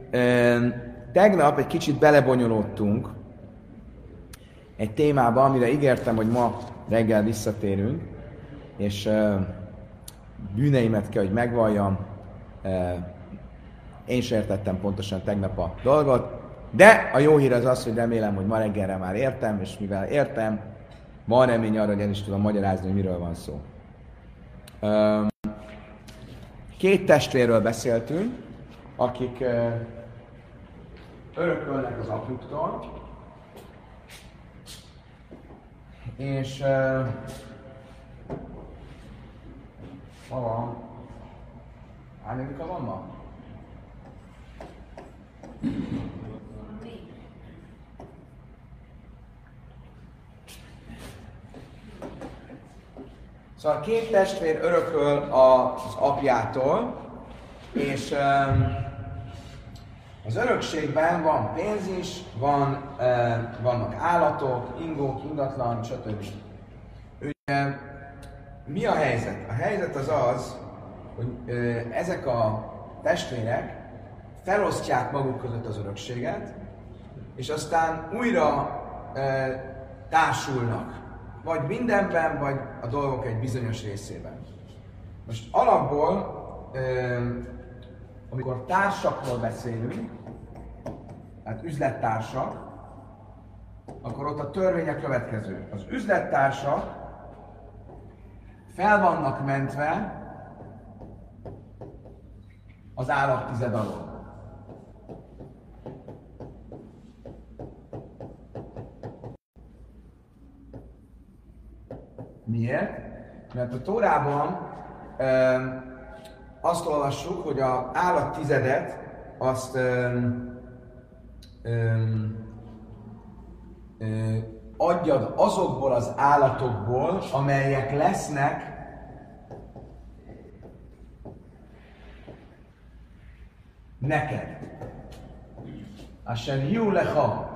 Tegnap egy kicsit belebonyolódtunk egy témába, amire ígértem, hogy ma reggel visszatérünk, és bűneimet kell, hogy megvalljam. Én sem értettem pontosan tegnap a dolgot, de a jó hír az az, hogy remélem, hogy ma reggelre már értem, és mivel értem, van remény arra, hogy el is tudom magyarázni, hogy miről van szó. Két testvérről beszéltünk, akik örökölnek az apjuktól, és ma van? Hányadika van ma? Szóval két testvér örököl az apjától, és az örökségben van pénz is, vannak állatok, ingók, ingatlan, stb. Ugye, mi a helyzet? A helyzet az, hogy ezek a testvérek felosztják maguk között az örökséget, és aztán újra társulnak. Vagy mindenben, vagy a dolgok egy bizonyos részében. Most alapból, amikor társakról beszélünk, tehát üzlettársak, akkor ott a törvény a következő. Az üzlettársak fel vannak mentve az állattized alól. Miért? Mert a Tórában azt olvassuk, hogy az állattizedet azt adjad azokból az állatokból, amelyek lesznek neked. Asher jú lecha.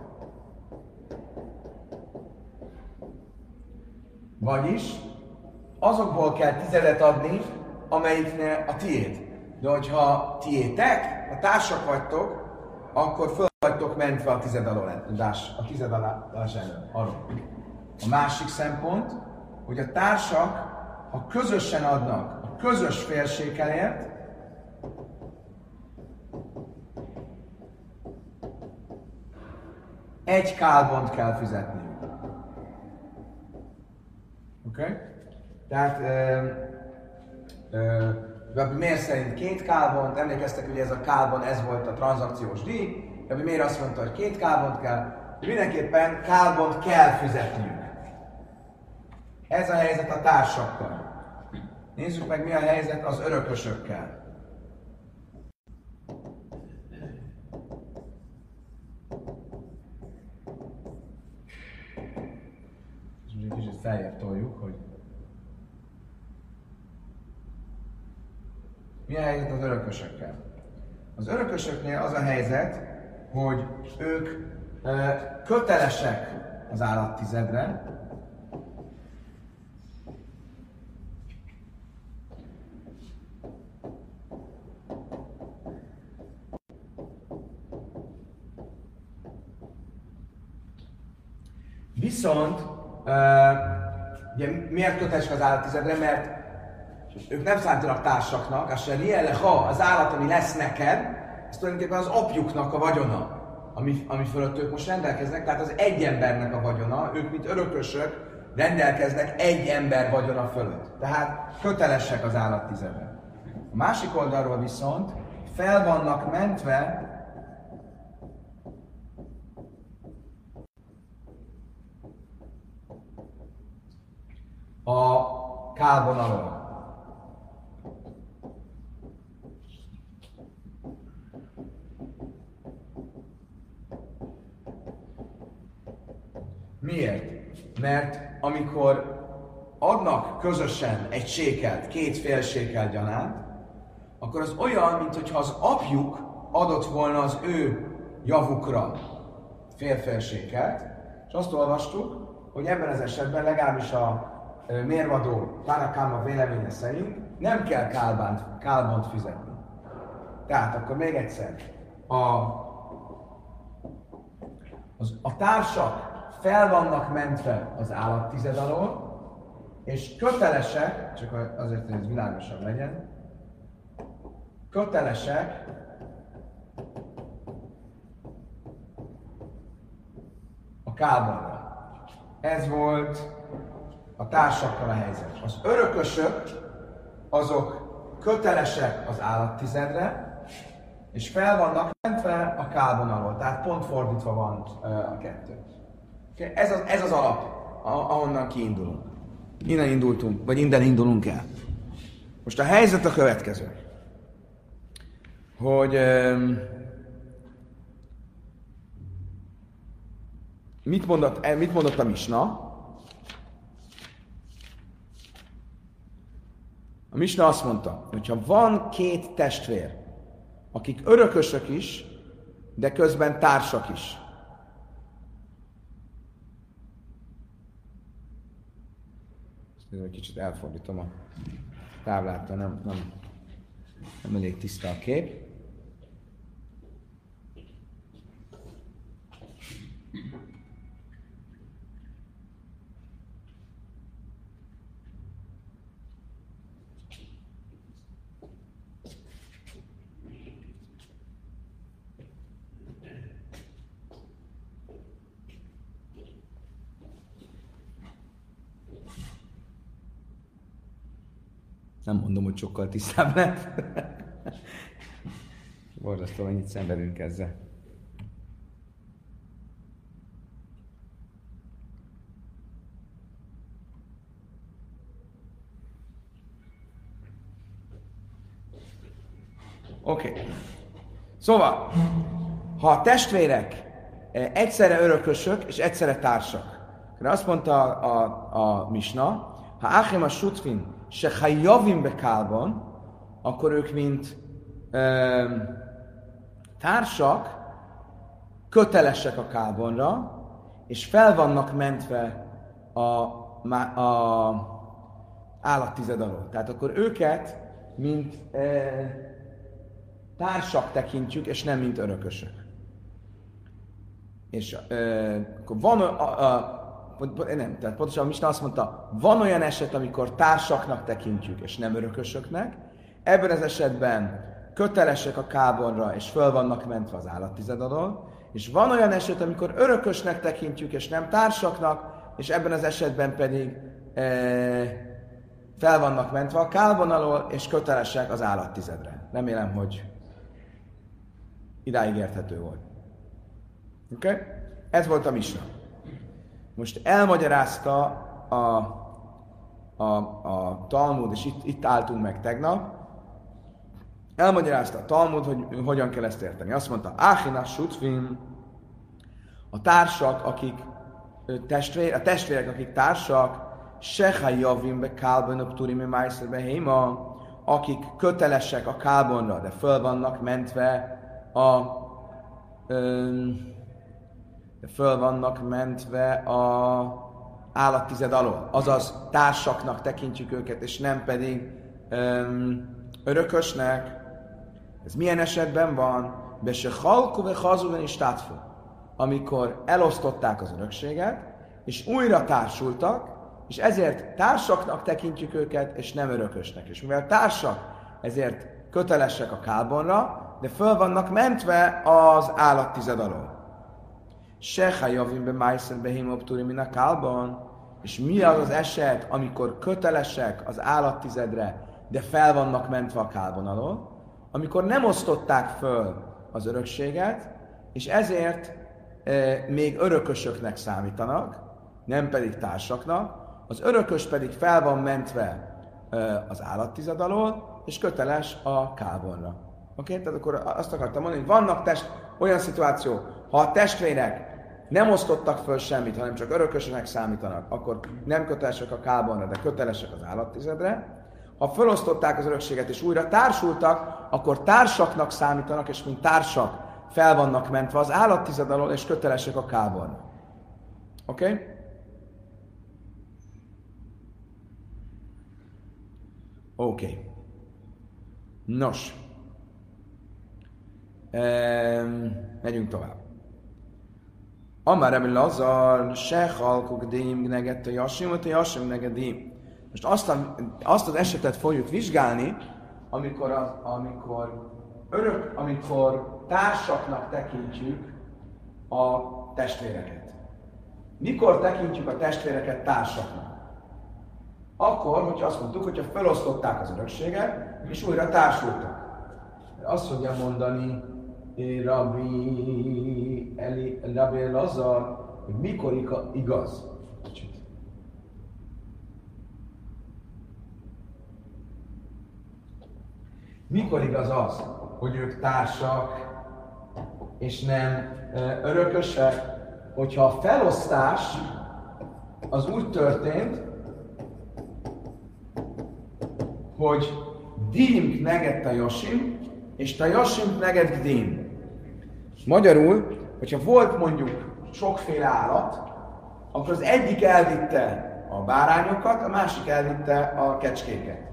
Vagyis azokból kell tizedet adni, amelyiknek a tiéd. De hogyha tiétek, a társak vagytok, akkor föl vagytok mentve a tized alás alól. A másik szempont, hogy a társak, ha közösen adnak a közös félsékelért, egy kálbont kell fizetniük. Oké? Okay? Tehát Rabbi Meir szerint 2 kálbont, emlékeztek, hogy ez a kálbon, ez volt a tranzakciós díj, Rabbi Meir azt mondta, hogy 2 kálbont kell, de mindenképpen kálbont kell fizetniük. Ez a helyzet a társakkal. Nézzük meg, mi a helyzet az örökösökkel. És egy kicsit feljebb toljuk, hogy mi a helyzet az örökösökkel? Az örökösöknél az a helyzet, hogy ők kötelesek az állattizedre, viszont ugye miért kötelesek az állattizedre? Mert ők nem számítanak társaknak, az állat, ami lesz neked, ez tulajdonképpen az apjuknak a vagyona, ami fölött ők most rendelkeznek, tehát az egy embernek a vagyona, ők mint örökösök rendelkeznek egy ember vagyona fölött. Tehát kötelesek az állattizedre. A másik oldalról viszont fel vannak mentve a kálbon alól. Miért? Mert amikor adnak közösen egy sékelt, 2 félsékel gyanánt, akkor az olyan, mintha az apjuk adott volna az ő javukra félsékelt, és azt olvastuk, hogy ebben az esetben legalábbis a mérvadó Tanakáma véleménye szerint nem kell kálbont fizetni. Tehát akkor még egyszer, a társak fel vannak mentve az állattized alól, és kötelesek, csak azért, hogy ez világosabb legyen, kötelesek a kálbanra. Ez volt a társakkal a helyzet. Az örökösök, azok kötelesek az állattizedre, és fel vannak mentve a kálban alól. Tehát pont fordítva van a kettő. Okay? Ez az alap, ahonnan kiindulunk. Innen indultunk, vagy innen indulunk el. Most a helyzet a következő. Hogy mit mondott a Misna? A Misna azt mondta, hogy ha van két testvér, akik örökösök is, de közben társak is. Ezt egy kicsit elfordítom a táblát, nem elég tiszta a kép. Nem mondom, hogy sokkal tisztább lett. Borzasztó, mennyit szenvedünk ezzel. Oké. Szóval, ha a testvérek egyszerre örökösök és egyszerre társak, akkor azt mondta a Misna, ha Achim a Sutfin se hajjavim bekálban, akkor ők mint társak kötelesek a kálbonra, és fel vannak mentve a állattized alól. Tehát akkor őket mint társak tekintjük, és nem mint örökösök. És akkor van nem, tehát pontosan a Misna azt mondta, van olyan eset, amikor társaknak tekintjük, és nem örökösöknek. Ebben az esetben kötelesek a kábonra, és föl vannak mentve az állattized alól. És van olyan eset, amikor örökösnek tekintjük, és nem társaknak, és ebben az esetben pedig fel vannak mentve a kálbon alól, és kötelesek az állattizedre. Remélem, hogy idáig érthető volt. Oké? Okay? Ez volt a Misna. Most elmagyarázta a Talmud, és itt álltunk meg tegnap, elmagyarázta a Talmud, hogy hogyan kell ezt érteni. Azt mondta, Áchina Sutfin, a társak, akik a testvérek, akik társak, Seha Javim be Kálban Opturim Májszerbe Héma, akik kötelesek a kálbonra, de föl vannak mentve a állattized alól. Azaz társaknak tekintjük őket, és nem pedig örökösnek. Ez milyen esetben van? Be se halku ve hazuven is tátfu. Amikor elosztották az örökséget, és újra társultak, és ezért társaknak tekintjük őket, és nem örökösnek. És mivel társak, ezért kötelesek a kálbonra, de föl vannak mentve az állattized alól. Seha javim be májszer behém optúri min a kálban, és mi az az eset, amikor kötelesek az állattizedre, de fel vannak mentve a kálban alól, amikor nem osztották föl az örökséget, és ezért még örökösöknek számítanak, nem pedig társaknak, az örökös pedig fel van mentve az állattized alól, és köteles a kálbonra. Oké? Tehát akkor azt akartam mondani, hogy vannak olyan szituáció, ha a testvérek nem osztottak föl semmit, hanem csak örökösöknek számítanak, akkor nem kötelesek a kálbonra, de kötelesek az állattizedre. Ha felosztották az örökséget és újra társultak, akkor társaknak számítanak, és mint társak fel vannak mentve az állattized alól, és kötelesek a kálbonra. Oké? Okay? Oké. Okay. Nos. Megyünk tovább. Amár Rabbi Lazar, se halkuk dém negett a jasim negedim. Most azt az esetet fogjuk vizsgálni, amikor társaknak tekintjük a testvéreket. Mikor tekintjük a testvéreket társaknak? Akkor, hogyha azt mondtuk, hogyha felosztották az örökséget, és újra társultak. Azt fogja mondani Rabbi Lazar, hogy mikor igaz. Mikor igaz az, hogy ők társak, és nem örökösek, hogyha a felosztás az úgy történt, hogy Dim negett a Josim, és a Josim negett Dim. Magyarul, hogyha volt mondjuk sokféle állat, akkor az egyik elvitte a bárányokat, a másik elvitte a kecskéket.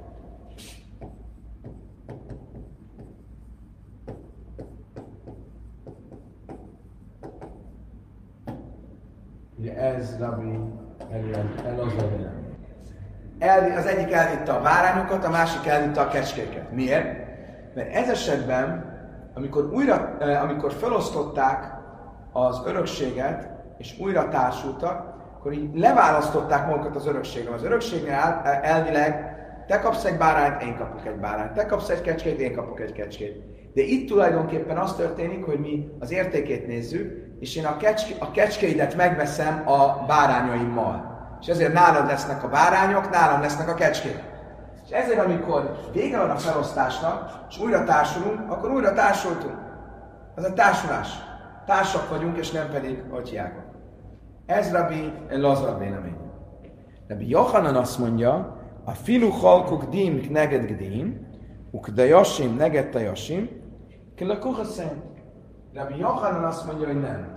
Ugye ez Rabbi Elazar vélemény. Az egyik elvitte a bárányokat, a másik elvitte a kecskéket. Miért? Mert ez esetben, amikor felosztották az örökséget, és újra társultak, akkor így leválasztották magukat az örökségről. Az örökségnél elvileg te kapsz egy bárányt, én kapok egy bárányt. Te kapsz egy kecskét, én kapok egy kecskét. De itt tulajdonképpen az történik, hogy mi az értékét nézzük, és én a kecskéidet megveszem a bárányaimmal. És ezért nálad lesznek a bárányok, nálam lesznek a kecskék. És ezért, amikor vége van a felosztásnak, és újra társulunk, akkor újra társultunk. Ez a társulás. Társak vagyunk, és nem pedig atyákok. Ez Rabbi Lazar vélemény. Rabbi Yochanan azt mondja, a filu halkuk dim neged gdim, ukda yasim neged ta yasim, kilakuchasen. Rabbi Yochanan azt mondja, hogy nem.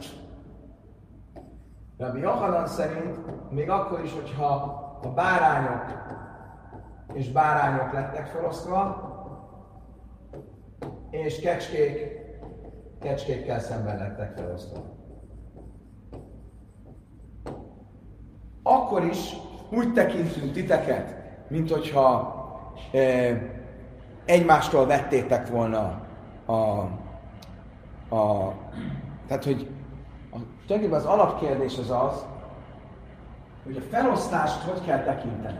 Rabbi Yochanan szerint még akkor is, hogyha a bárányok és bárányok lettek felosztva, és kecskékkel szemben lettek felosztva. Akkor is úgy tekintünk titeket, mint hogyha egymástól vettétek volna tehát, hogy tulajdonképpen az alapkérdés az, hogy a felosztást hogy kell tekinteni.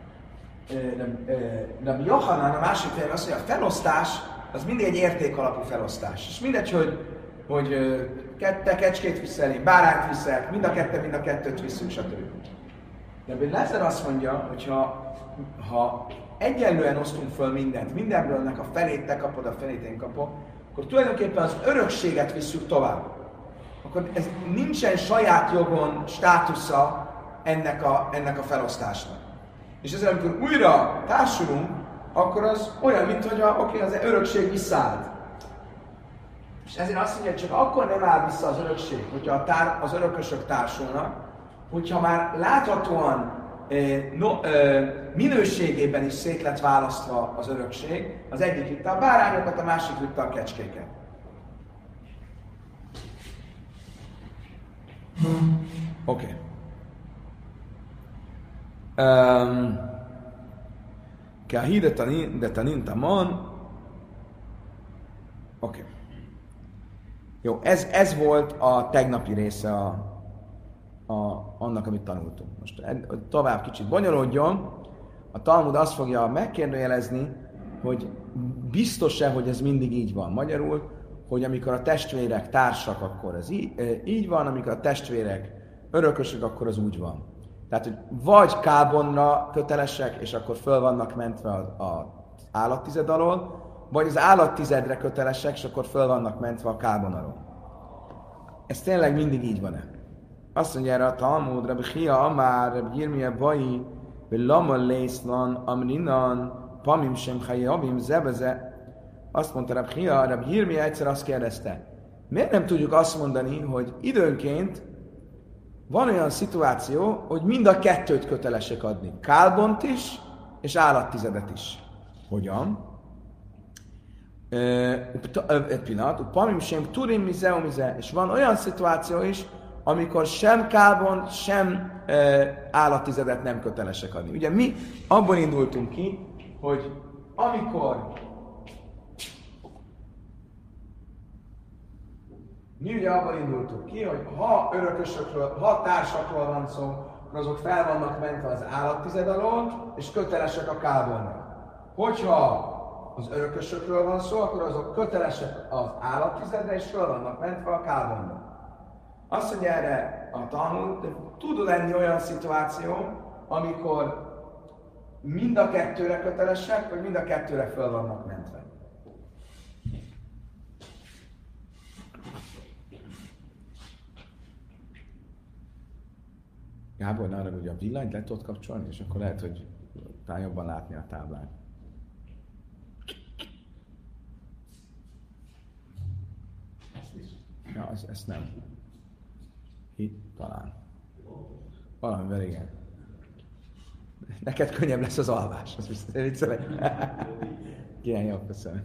Rabbi Yochanan a másik félre azt mondja, a felosztás az mindig egy értékalapú felosztás. És mindegy, hogy te kecskét viszel, én bárányt viszek, mind a kettőt viszünk, stb. Rabbi Lazar azt mondja, hogy ha egyenlően osztunk föl mindent, mindenből a felét te kapod, a felét én kapok, akkor tulajdonképpen az örökséget visszük tovább. Akkor ez nincsen saját jogon státusza ennek a felosztásnak. És ezért, amikor újra társulunk, akkor az olyan, mint hogy az örökség visszaállt. És ezért azt mondja, hogy csak akkor nem áll vissza az örökség, hogyha az örökösök társulnak, hogyha már láthatóan minőségében is szét lett választva az örökség, az egyik vitte a bárányokat, a másik vitte a kecskéket. Oké. Káhi de tanin tamon. Oké. Jó, ez volt a tegnapi része annak, amit tanultunk. Most tovább kicsit bonyolódjon. A Talmud azt fogja megkérdőjelezni, hogy biztos-e, hogy ez mindig így van. Magyarul, hogy amikor a testvérek társak, akkor ez így van, amikor a testvérek örökösök, akkor az úgy van. Tehát, hogy vagy kábonra kötelesek, és akkor föl vannak mentve az állattized alól, vagy az állattizedre kötelesek, és akkor föl vannak mentve a kábon alól. Ez tényleg mindig így van-e? Azt mondja erre a Talmud, Rabbi Chia Amár, Rabbi Yirmiyah Bai, Lama Lészlan, Amrinan, Pamim Sem Chayabim, Zebeze. Azt mondta Rabbi Chia, Rabbi Yirmiyah egyszer azt kérdezte, miért nem tudjuk azt mondani, hogy időnként van olyan szituáció, hogy mind a kettőt kötelesek adni. Kálbont is, és állattizedet is. Hogyan? Egy pillanat, pamim sem turim mize, és van olyan szituáció is, amikor sem kálbon, sem állattizedet nem kötelesek adni. Ugye mi abból indultunk ki, hogy amikor mi ugye abból indultunk ki, hogy ha örökösökről, ha társakról van szó, akkor azok fel vannak mentve az állattized alól, és kötelesek a kálbonra. Hogyha az örökösökről van szó, akkor azok kötelesek az állattizedre, és fel vannak mentve a kálbonra. Azt mondja erre a Talmud, tud lenni olyan szituáció, amikor mind a kettőre kötelesek, vagy mind a kettőre föl vannak mentve. Gábor, arra, hogy a villanyt le tudod kapcsolni, és akkor lehet, hogy talán jobban látni a táblát. Ja, ezt nem. Talán. Valamivel igen. Neked könnyebb lesz az alvás, azt biztos, hogy viccelek. Igen, jó, köszönöm.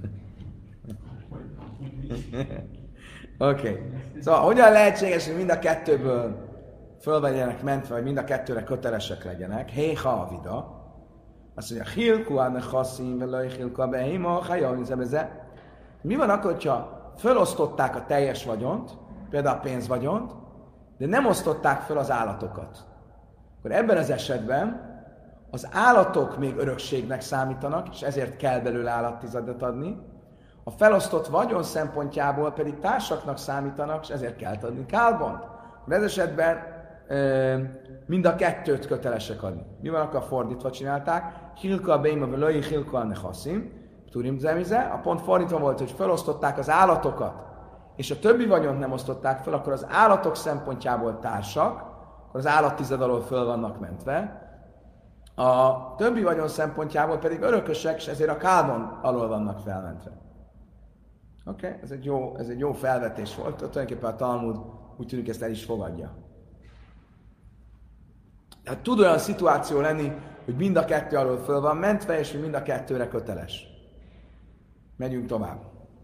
Oké. Szóval hogyan lehetséges, hogy mind a kettőből fölvegyenek mentve, vagy mind a kettőre kötelesek legyenek? Héha a vida. Azt mondja, hilku ane chaszim, velaj hilku a behéma, hajjal, zebeze. Mi van akkor, hogyha fölosztották a teljes vagyont, például a pénzvagyont, de nem osztották föl az állatokat? Akkor ebben az esetben az állatok még örökségnek számítanak, és ezért kell belőle állattizedet adni. A felosztott vagyon szempontjából pedig társaknak számítanak, és ezért kell adni kálbont. Ez esetben mind a kettőt kötelesek adni. Mi van, akkor fordítva csinálták? Hilka beima velői, hilka a nechaszim. Turim zemize. A pont fordítva volt, hogy felosztották az állatokat, és a többi vagyont nem osztották fel, akkor az állatok szempontjából társak, akkor az állattized alól föl vannak mentve. A többi vagyon szempontjából pedig örökösek, és ezért a kálbon alól vannak felmentve. Oké, ez egy jó felvetés volt. Tulajdonképpen a Talmud úgy tűnik, ezt el is fogadja. Tehát tud olyan szituáció lenni, hogy mind a kettő alól föl van mentve, és hogy mind a kettőre köteles. Megyünk tovább.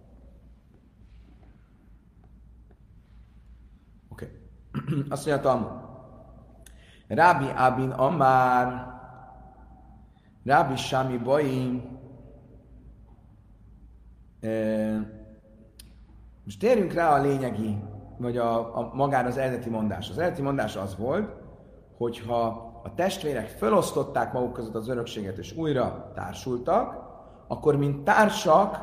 Oké. Azt mondja a Talmud. Rabbi Abin Amár, Rabbi Sami Baim. Most térjünk rá a lényegi, vagy a magára az eredeti mondás. Az eredeti mondás az volt, hogyha a testvérek felosztották maguk között az örökséget, és újra társultak, akkor mint társak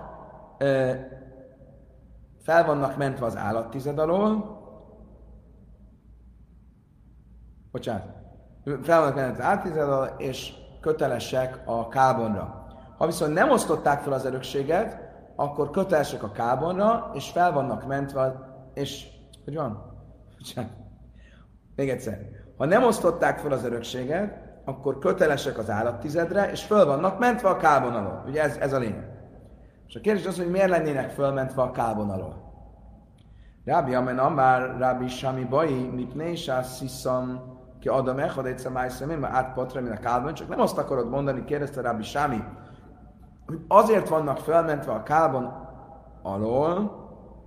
fel vannak mentve az állattized alól, fel vannak mentve az állattized alól, és kötelesek a kálbonra. Ha viszont nem osztották fel az örökséget, akkor kötelesek a kálbonra, és fel vannak mentve, és... Hogy van? Még egyszer. Ha nem osztották fel az örökséget, akkor kötelesek az állattizedre, és föl vannak mentve a kálbon alól. Ugye ez a lényeg. És a kérdés az, hogy miért lennének fölmentve a kálbon alól. Rabbi Amen Amár, Rabbi Sami Bai, mipnei sássziszam, ki adom echad egyszer májszemén, mert átpatra, mint a kálbon, csak nem azt akarod mondani, kérdezte Rabbi Sami, hogy azért vannak fölmentve a kálbon alól,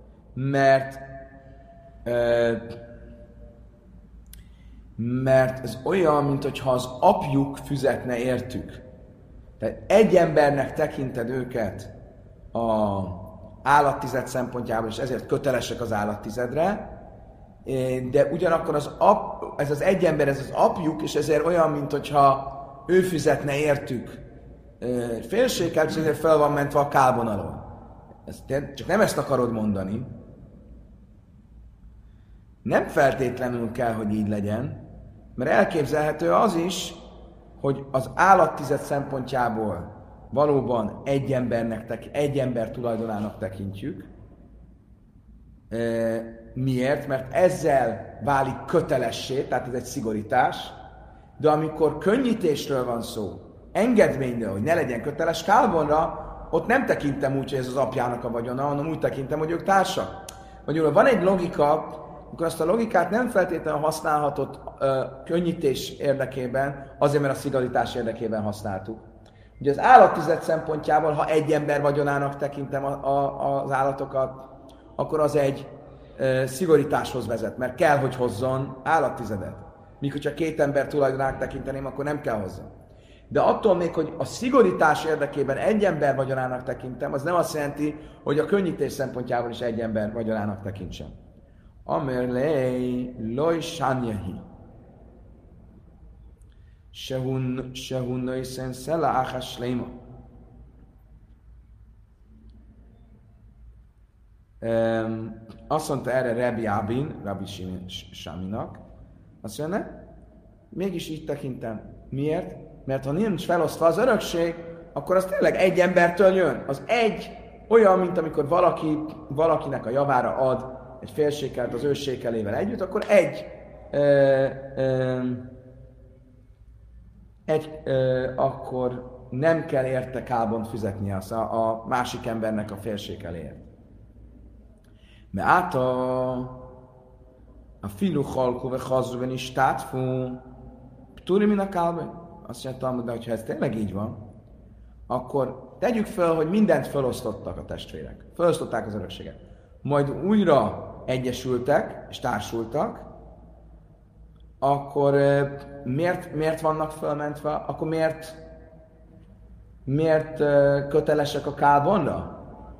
mert ez olyan, mintha az apjuk füzetne értük. Tehát egy embernek tekinted őket az állattized szempontjából, és ezért kötelesek az állattizedre, de ugyanakkor ez az egy ember, ez az apjuk, és ezért olyan, mintha ő füzetne értük félséggel, és ezért fel van mentve a kálbon alól. Csak nem ezt akarod mondani. Nem feltétlenül kell, hogy így legyen, mert elképzelhető az is, hogy az állattized szempontjából valóban egy ember tulajdonának tekintjük. Miért? Mert ezzel válik kötelessé, tehát ez egy szigorítás, de amikor könnyítésről van szó, engedményről, hogy ne legyen köteles kálbonra, ott nem tekintem úgy, hogy ez az apjának a vagyona, hanem úgy tekintem, hogy ők társak. Magyarul van egy logika, akkor azt a logikát nem feltétlenül használhatod könnyítés érdekében, azért, mert a szigorítás érdekében használtuk, Ugye az állattized szempontjából, ha egy ember vagyonának tekintem az állatokat, akkor az egy szigorításhoz vezet, mert kell, hogy hozzon állattizedet. Míg hogyha két ember tulajdonának tekinteném, akkor nem kell hozzon. De attól még, hogy a szigorítás érdekében egy ember vagyonának tekintem, az nem azt jelenti, hogy a könnyítés szempontjából is egy ember vagyonának tekintsem. Amerlei loj sányahi. Sehun nöjszen szela áhás léma. Azt mondta erre Rabbi Abin, Rabbi Sáminak, azt mondja, mégis így tekintem. Miért? Mert ha nincs felosztva az örökség, akkor az tényleg egy embertől jön. Az egy olyan, mint amikor valakinek a javára ad egy félsékelt az ő sékelével együtt, akkor akkor nem kell érte kábont fizetnie a másik embernek a félsékeléért. Mert a filu halkó ve hazruven is tátfú, tudni min a kálban? Azt mondtam, de ha ez tényleg így van, akkor tegyük föl, hogy mindent felosztottak a testvérek. Felosztották az örökséget. Majd újra egyesültek és társultak, akkor miért vannak fölmentve? Akkor miért kötelesek a kálbonra?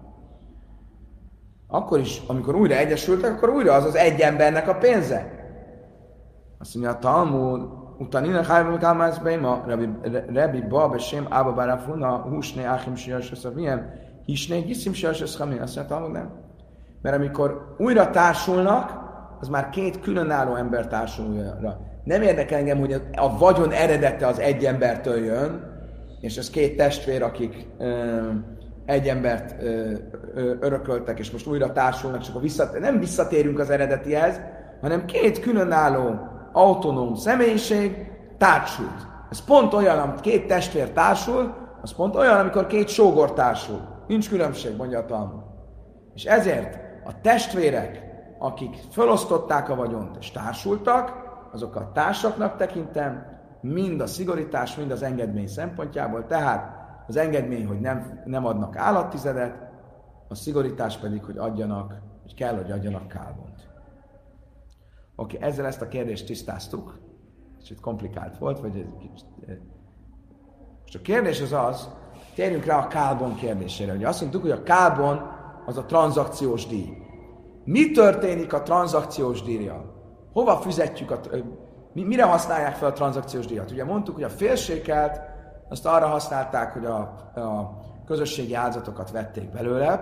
Akkor is, amikor újra egyesültek, akkor újra az egy embernek a pénze. Azt mondja a Talmud, utána hájban kálmász beima, Rabbi Ba besém Ába Barafuna, húsné áhim sias összaviem, hisné giszim sias összamin. Azt mondja a Talmud, nem. Mert amikor újra társulnak, az már két különálló ember társul újra. Nem érdekel engem, hogy a vagyon eredete az egy embertől jön, és ez két testvér, akik egy embert örököltek, és most újra társulnak, és akkor nem visszatérünk az eredetihez, hanem két különálló autonóm személyiség társult. Ez pont olyan, amikor két testvér társul, az pont olyan, amikor két sógor társul. Nincs különbség, mondja a Talmud. És ezért a testvérek, akik felosztották a vagyont és társultak, azokat társaknak tekintem, mind a szigorítás, mind az engedmény szempontjából. Tehát az engedmény, hogy nem adnak állattizedet, a szigorítás pedig, hogy kell, hogy adjanak kálbont. Oké, ezzel ezt a kérdést tisztáztuk. Kicsit komplikált volt, vagy egy kicsit... Most a kérdés az, térjünk rá a kálbon kérdésére. Ugye azt mondtuk, hogy a kálbon az a tranzakciós díj. Mi történik a tranzakciós díjjal? Hova fizetjük mire használják fel a tranzakciós díjat? Ugye mondtuk, hogy a félsékelt, azt arra használták, hogy a közösségi áldozatokat vették belőle,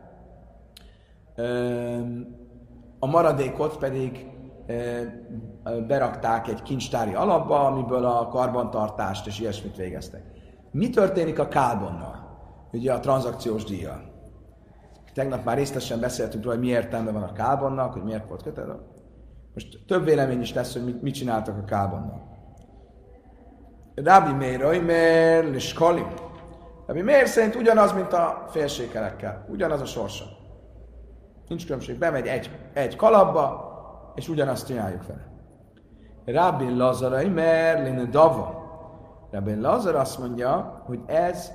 a maradékot pedig berakták egy kincstári alapba, amiből a karbantartást és ilyesmit végeztek. Mi történik a kálbonnal? Ugye a tranzakciós díjjal. Tegnap már részletesen beszéltünk róla, hogy mi értelme van a kálbonnak, hogy miért volt kötelező. Most több vélemény is lesz, hogy mit csináltak a kálbonnal. Rabbi Meir, Liskali. Rabbi Meir szerint ugyanaz, mint a félsékelekkel. Ugyanaz a sorsa. Nincs különbség. Bemegy egy kalapba, és ugyanazt csináljuk vele. Rabbi Lazar, Lin Dava. Rabbi Lazar azt mondja, hogy ez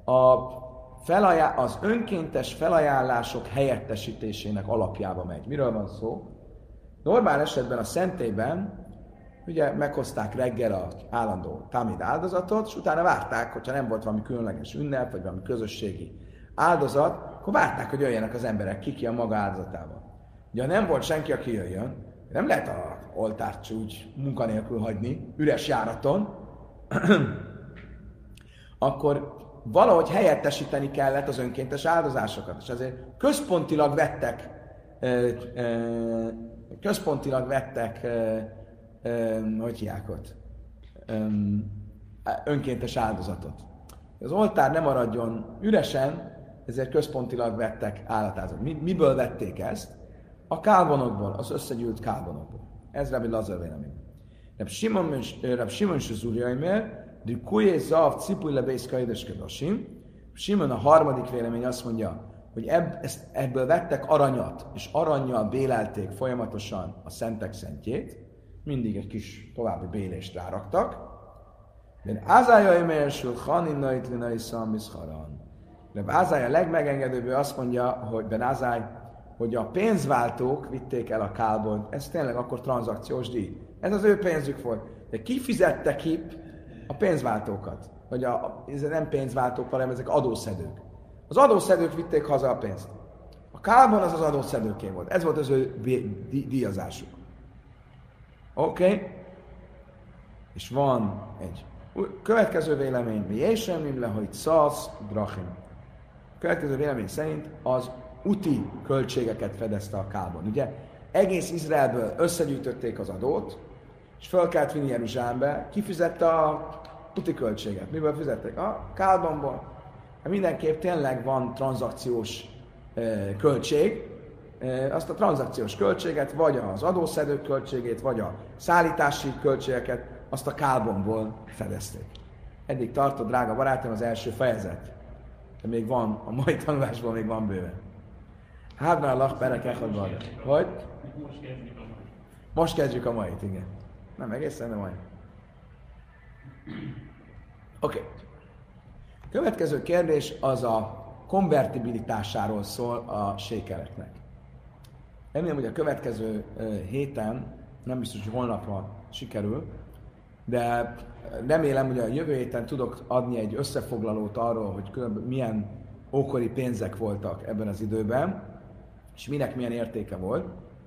az önkéntes felajánlások helyettesítésének alapjába megy. Miről van szó? Normál esetben a szentélyben ugye meghozták reggel az állandó tamid áldozatot, és utána várták, hogyha nem volt valami különleges ünnep, vagy valami közösségi áldozat, akkor várták, hogy jöjjenek az emberek ki a maga áldozatával. Ugye, ha nem volt senki, aki jöjjön, nem lehet az oltárt úgy munkanélkül hagyni, üres járaton, akkor valahogy helyettesíteni kellett az önkéntes áldozásokat. És azért központilag vettek hogy hívják ott? Önkéntes áldozatot. Az oltár nem maradjon üresen, ezért központilag vettek állatáldozatot. Miből vették ezt? A kálbonokból, az összegyűlt kálbonokból. Ez Rabbi Lazar vélemény. Rab Simon se zúrjaimér, de kujé zav cipuj lebész kaideskedasim. Simon a harmadik vélemény azt mondja, hogy ebből vettek aranyat, és arannyal bélelték folyamatosan a szentek szentjét, mindig egy kis további bélést ráraktak. De Ázája emersül Hanin Naitlinai Szamiszharan. De Ázája legmegengedőbb, azt mondja, hogy Ben Ázáj, hogy a pénzváltók vitték el a kálból. Ez tényleg akkor tranzakciós díj. Ez az ő pénzük volt. De ki fizette ki a pénzváltókat? Vagy ez nem pénzváltók, hanem ezek adószedők. Az adószedők vitték haza a pénzt. A kálban az adószedőké volt. Ez volt az ő díjazásuk. Oké? És van egy következő vélemény, mi Jésem le, hogy Szasz Drachim. A következő vélemény szerint az úti költségeket fedezte a kálban. Ugye egész Izraelből összegyűjtötték az adót, és fel kellett vinni Jeruzsálembe, kifizette a úti költséget. Miből fizették? A kálbanból. Mindenképp tényleg van tranzakciós költség, azt a tranzakciós költséget, vagy az adószedők költségét, vagy a szállítási költségeket, azt a kálbomból fedezték. Eddig tartott, drága barátom, az első fejezet. De még van, a mai tanulásból még van bőven. Hábnál lach perek echadban. Hogy? Most kezdjük a mait, igen. Nem egészen, de majd. Oké. Következő kérdés az a konvertibilitásáról szól a sékeleknek. Remélem, hogy a következő héten, nem biztos, hogy holnapra sikerül, de remélem, hogy a jövő héten tudok adni egy összefoglalót arról, hogy milyen ókori pénzek voltak ebben az időben, és minek milyen értéke volt.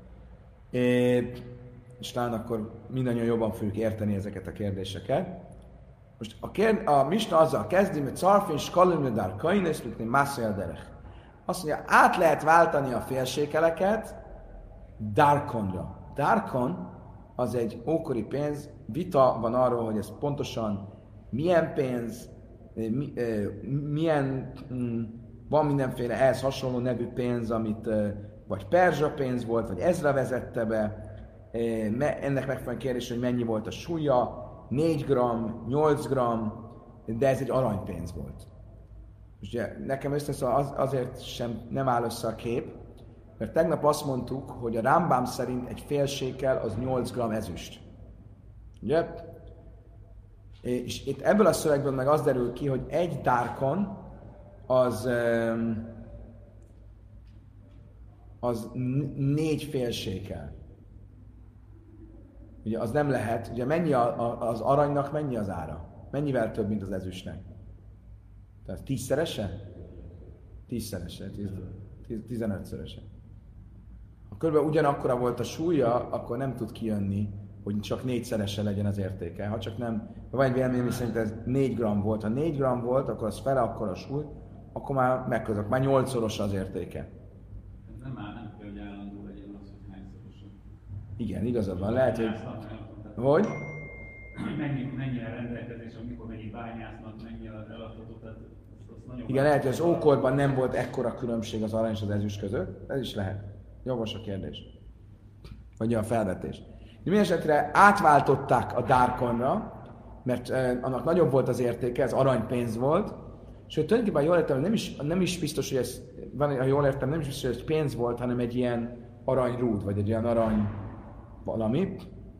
És talán akkor mindannyian jobban fogjuk érteni ezeket a kérdéseket. Most a Misna azzal kezdi, hogy Czarfin Skalimedár Kaines, mint Mászajal Derech. Azt mondja, át lehet váltani a félsékeleket Darkonra. Darkon az egy ókori pénz, vita van arról, hogy ez pontosan milyen pénz, van mindenféle ehhez hasonló nevű pénz, amit vagy perzsa pénz volt, vagy Ezra vezette be. Ennek megfelelően kérdés, hogy mennyi volt a súlya, 4 g, 8 g, de ez egy aranypénz volt. Ugye, nekem azért sem nem áll össze a kép, mert tegnap azt mondtuk, hogy a Rambam szerint egy fél sékel az 8 g ezüst. Ugye? És itt ebből a szövegből meg az derül ki, hogy egy dárkon az 4 fél sékel. Ugye az nem lehet, ugye mennyi az aranynak, mennyi az ára? Mennyivel több, mint az ezüstnek? Tehát 10-szerese? 10-szerese, 15-szerese. Ha körülbelül ugyanakkora volt a súlya, akkor nem tud kijönni, hogy csak 4-szerese legyen az értéke. Ha csak nem, van egy vélemény, szerint ez 4 g volt. Ha 4 g volt, akkor az fele akkor a súly, akkor már megközök, már 8-szoros az értéke. Nem kell, hogy állandó legyen az, hogy hányszorosan. Igen, igazad van. Lehet, hogy... Hogy? Mennyire rendelkezés, amikor mennyi bányásznak, mennyi eladható, tehát igen, lehet, hogy az ókorban nem volt ekkora különbség az arany és az ezüst között. Ez is lehet. Jogos a kérdés. Vagy a felvetés. De mindesetre átváltották a dárkonra, mert annak nagyobb volt az értéke, ez aranypénz volt, sőt, tulajdonképpen jól értem, nem is biztos, hogy ez, ha jól értem, nem is biztos, hogy ez pénz volt, hanem egy ilyen aranyrúd, vagy egy ilyen arany valami.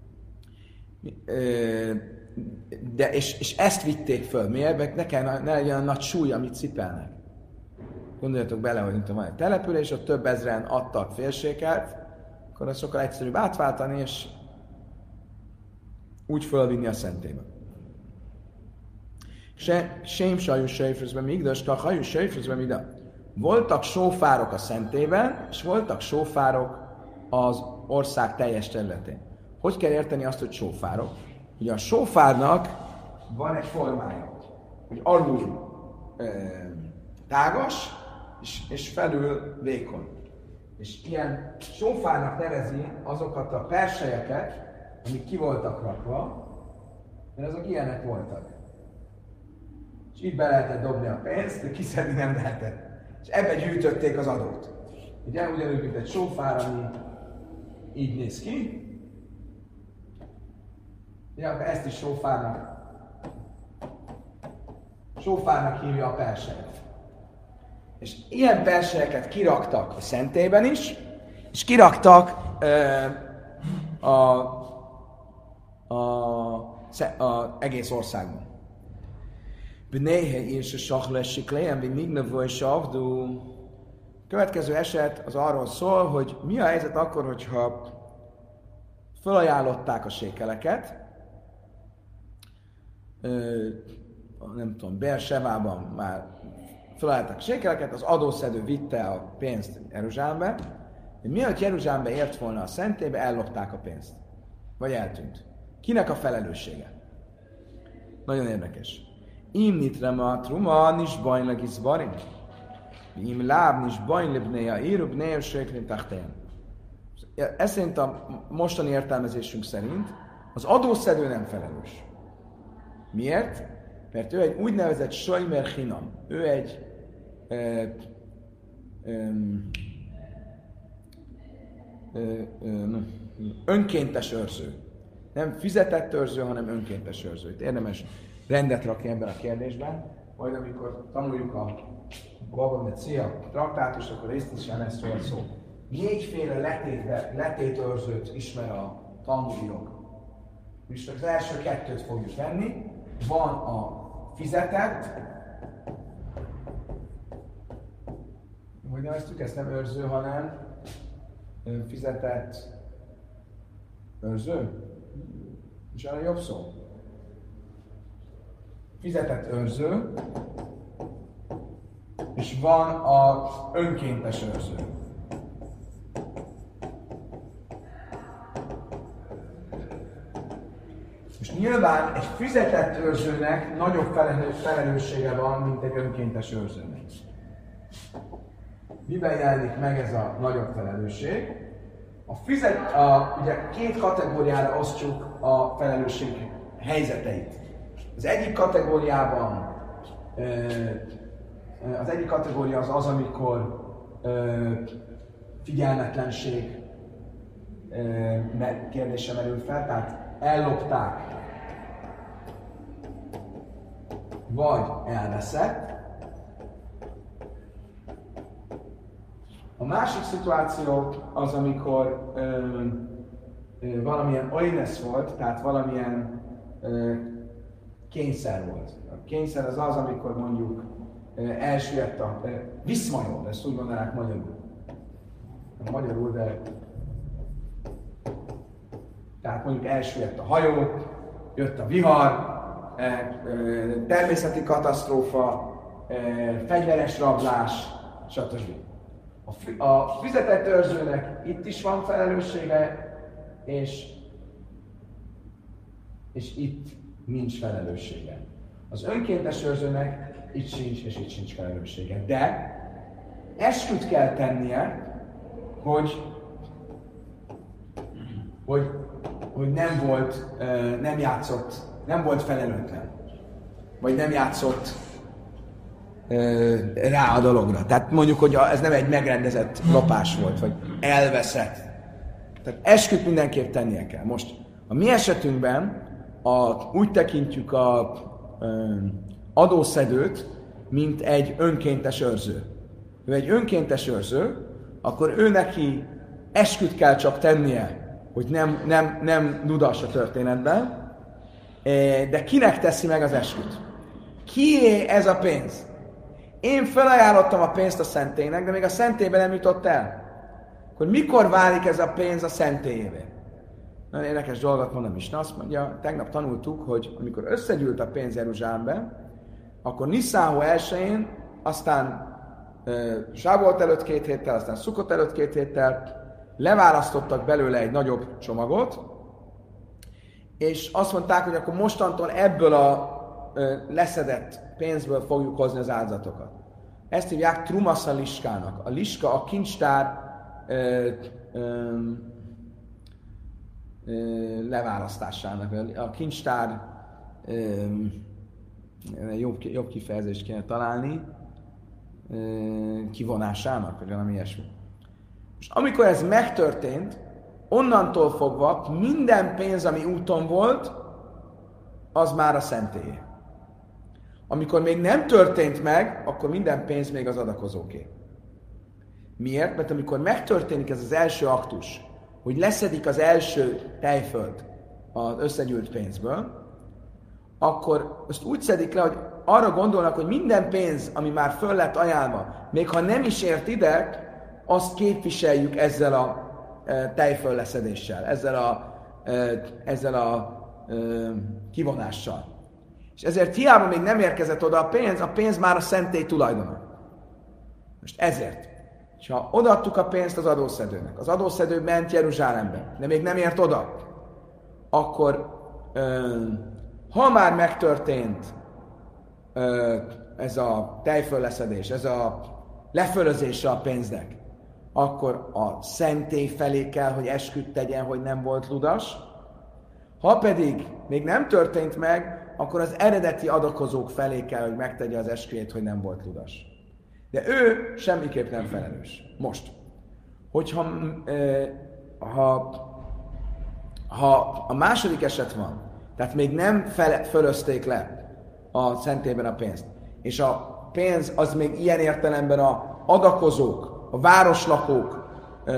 És ezt vitték föl. Miért? Ne legyen nagy súly, amit cipelnek. Gondoljatok bele, hogy itt van egy település, ott több ezren adtak félséket, akkor az sokkal egyszerűbb átváltani, és úgy fölvinni a szentébe. Sém sajus sejfőzben még, de a hajus sejfőzben még, de voltak sófárok a szentében, és voltak sófárok az ország teljes területén. Hogy kell érteni azt, hogy sófárok? Ugye a sófárnak van egy formája, hogy alul tágas, és felül vékony. És ilyen sófárnak nevezi azokat a perselyeket, amik ki voltak rakva, mert azok ilyenek voltak. És itt be lehetett dobni a pénzt, de kiszedni nem lehetett. És ebbe gyűjtötték az adót. Ugye ugyanúgy, mint egy sófár, ami így néz ki. Ja, akkor ezt is sófárnak hívja a perselyet. És ilyen perselyeket kiraktak a szentében is, és kiraktak az egész országban. Bnéhe és a saklessik lejem, vagy nignavoj savdú. Következő eset az arról szól, hogy mi a helyzet akkor, hogyha felajánlották a sékeleket, nem tudom, Beersevában már felajánlották a sékeleket, az adószedő vitte a pénzt Jeruzsálembe, de mielőtt Jeruzsálembe ért volna a szentélybe, ellopták a pénzt. Vagy eltűnt. Kinek a felelőssége? Nagyon érdekes. Im nitrema truma nis bajnlag is barim. Im láb nis bajnlibnéja írubnéja séklin tachtén. Ez szerint a mostani értelmezésünk szerint az adószedő nem felelős. Miért? Mert ő egy úgynevezett Shomer Chinam. Ő egy önkéntes őrző. Nem fizetett őrző, hanem önkéntes őrző. Itt érdemes rendet rakni ebben a kérdésben. Majd amikor tanuljuk a Baba Metzia traktátust, akkor részletesen lesz róla szó. 4 féle letétőrzőt ismer a talmudírok. És az első 2-t fogjuk venni. Van a fizetett, hogy neveztük, ezt nem őrző, hanem fizetett őrző? És arra jobb szó. Fizetett őrző, és van az önkéntes őrző. És nyilván egy fizetett őrzőnek nagyobb felelőssége van, mint egy önkéntes őrzőnek. Miben jelenik meg ez a nagyobb felelősség? Ugye 2 kategóriára osztjuk a felelősség helyzeteit. Az egyik kategóriában az egyik kategória az, amikor figyelmetlenség kérdése merül fel, tehát ellopták, vagy elveszett. A másik szituáció az, amikor valamilyen oines volt, tehát valamilyen kényszer volt. A kényszer az az, amikor mondjuk elsüllyedt a viszmajor, ezt úgy mondanák magyarul. Nem magyarul, de tehát mondjuk elsüllyedt a hajó, jött a vihar, természeti katasztrófa, fegyveres rablás, stb. A fizetett őrzőnek itt is van felelőssége, és itt nincs felelőssége. Az önkéntes őrzőnek itt sincs, és itt sincs felelőssége. De esküt kell tennie, hogy nem volt, nem játszott, nem volt felelőtlen. Vagy nem játszott rá a dologra. Tehát mondjuk, hogy ez nem egy megrendezett lopás volt, vagy elveszett. Tehát esküt mindenképp tennie kell. Most a mi esetünkben úgy tekintjük az adószedőt, mint egy önkéntes őrző. Ő egy önkéntes őrző, akkor ő neki esküt kell csak tennie, hogy nem dudas a történetben, de kinek teszi meg az esküt? Kié ez a pénz? Én felajánlottam a pénzt a szentélynek, de még a szentélybe nem jutott el. Akkor mikor válik ez a pénz a szentélyévé? Nagyon érdekes dolgot mond a Misna, azt mondja, tegnap tanultuk, hogy amikor összegyűlt a pénz Jeruzsálembe, akkor Niszánhó 1-én, aztán Sávolt előtt 2 héttel, aztán Szukot előtt 2 héttel leválasztottak belőle egy nagyobb csomagot, és azt mondták, hogy akkor mostantól ebből a leszedett pénzből fogjuk hozni az áldozatokat. Ezt hívják Trumasza liskának. A liska a kincstár leválasztásának. A kincstár jobb kifejezést kéne találni, kivonásának, vagy valami ilyesmi. És amikor ez megtörtént, onnantól fogva minden pénz, ami úton volt, az már a szentélyé. Amikor még nem történt meg, akkor minden pénz még az adakozóké. Miért? Mert amikor megtörténik ez az első aktus, hogy leszedik az első tejföld az összegyűlt pénzből, akkor azt úgy szedik le, hogy arra gondolnak, hogy minden pénz, ami már föl lett ajánlva, még ha nem is ért ide, azt képviseljük ezzel a tejfölleszedéssel, ezzel a kivonással. És ezért hiába még nem érkezett oda a pénz már a szentély tulajdona. Most ezért, ha odaadtuk a pénzt az adószedőnek, az adószedő ment Jeruzsálembe, de még nem ért oda, akkor ha már megtörtént ez a tejfölleszedés, ez a lefölözése a pénznek, akkor a szentély felé kell, hogy esküt tegyen, hogy nem volt ludas. Ha pedig még nem történt meg, akkor az eredeti adakozók felé kell, hogy megtegye az esküjét, hogy nem volt ludas. De ő semmiképp nem felelős. Most, hogyha ha a második eset van, tehát még nem fölözték le a szentélyben a pénzt, és a pénz az még ilyen értelemben a adakozók, a városlakók,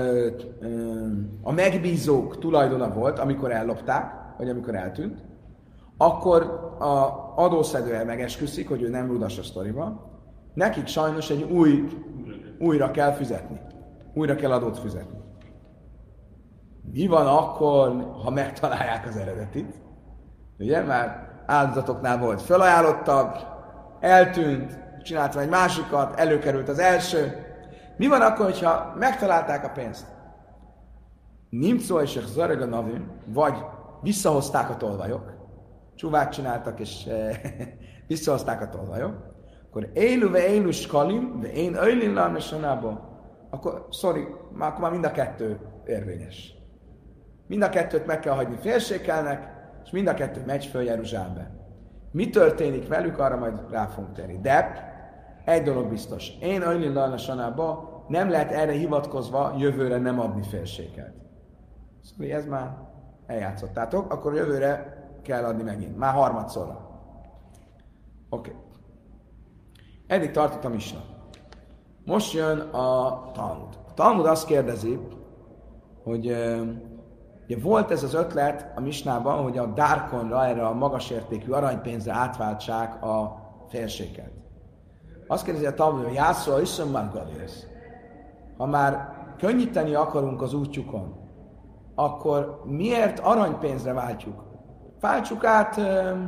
a megbízók tulajdona volt, amikor ellopták, vagy amikor eltűnt, akkor az adószedő megesküszik, hogy ő nem ludas a sztoriba, nekik sajnos egy újra kell fizetni. Újra kell adót fizetni. Mi van akkor, ha megtalálják az eredetit? Ugye, már áldozatoknál volt. Felajánlottak, eltűnt, csináltam egy másikat, előkerült az első. Mi van akkor, hogyha megtalálták a pénzt? Nimcó és Zarega Navim, vagy visszahozták a tolvajok, csuvát csináltak és visszahozták a tolvajok, akkor élu ve élu skalim, ve én öjlin larmesonába, akkor már mind a kettő érvényes. Mind a kettőt meg kell hagyni félsékelnek, és mind a kettő megy föl Jeruzsálembe. Mi történik velük, arra majd rá fogunk térni. De egy dolog biztos. Én öjlin larmesonába nem lehet erre hivatkozva jövőre nem adni félséget. Szóval ez már eljátszottátok, akkor jövőre kell adni megint. Már harmadszorra. Oké. Eddig tartott a misna. Most jön a Talmud. A Talmud azt kérdezi, hogy ugye volt ez az ötlet a misnában, hogy a dárkonra, erre a magas értékű aranypénzre átváltsák a félséget. Azt kérdezi a Talmud, hogy jászol, iszom már galész. Ha már könnyíteni akarunk az útjukon, akkor miért aranypénzre váltjuk? Váltsuk át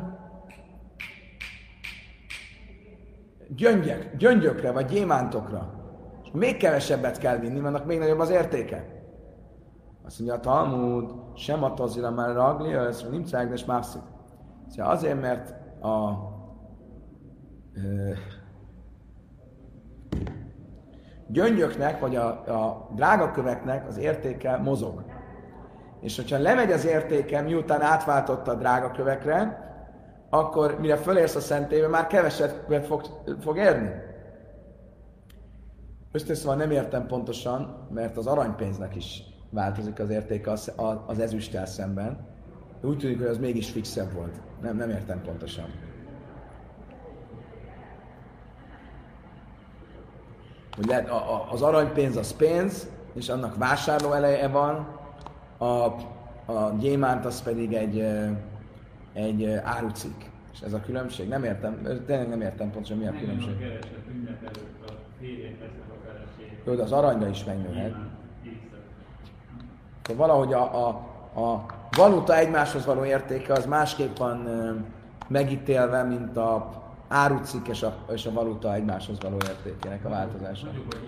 gyöngyökre, vagy gyémántokra. És még kevesebbet kell vinni, mert még nagyobb az értéke. Azt mondja a Talmud, sem a tazila már ragli, ez nem cágdes mászik. Szóval azért, mert a gyöngyöknek, vagy a drágaköveknek az értéke mozog. És hogyha lemegy az értéke, miután átváltotta a drágakövekre, akkor mire fölérsz a szentélybe, már keveset fog érni. Összeszóval nem értem pontosan, mert az aranypénznek is változik az értéke az ezüsttel szemben. De úgy tűnik, hogy az mégis fixebb volt. Nem értem pontosan. Hogy az aranypénz az pénz, és annak vásárló eleje van, a gyémánt az pedig egy árucikk. És ez a különbség? Nem értem, tényleg nem értem pontosan, mi a különbség. Jó, de az aranyra is megnőhet. Valahogy a valuta egymáshoz való értéke az másképp van megítélve, mint a árucikk és a valuta egymáshoz való értékének a változása.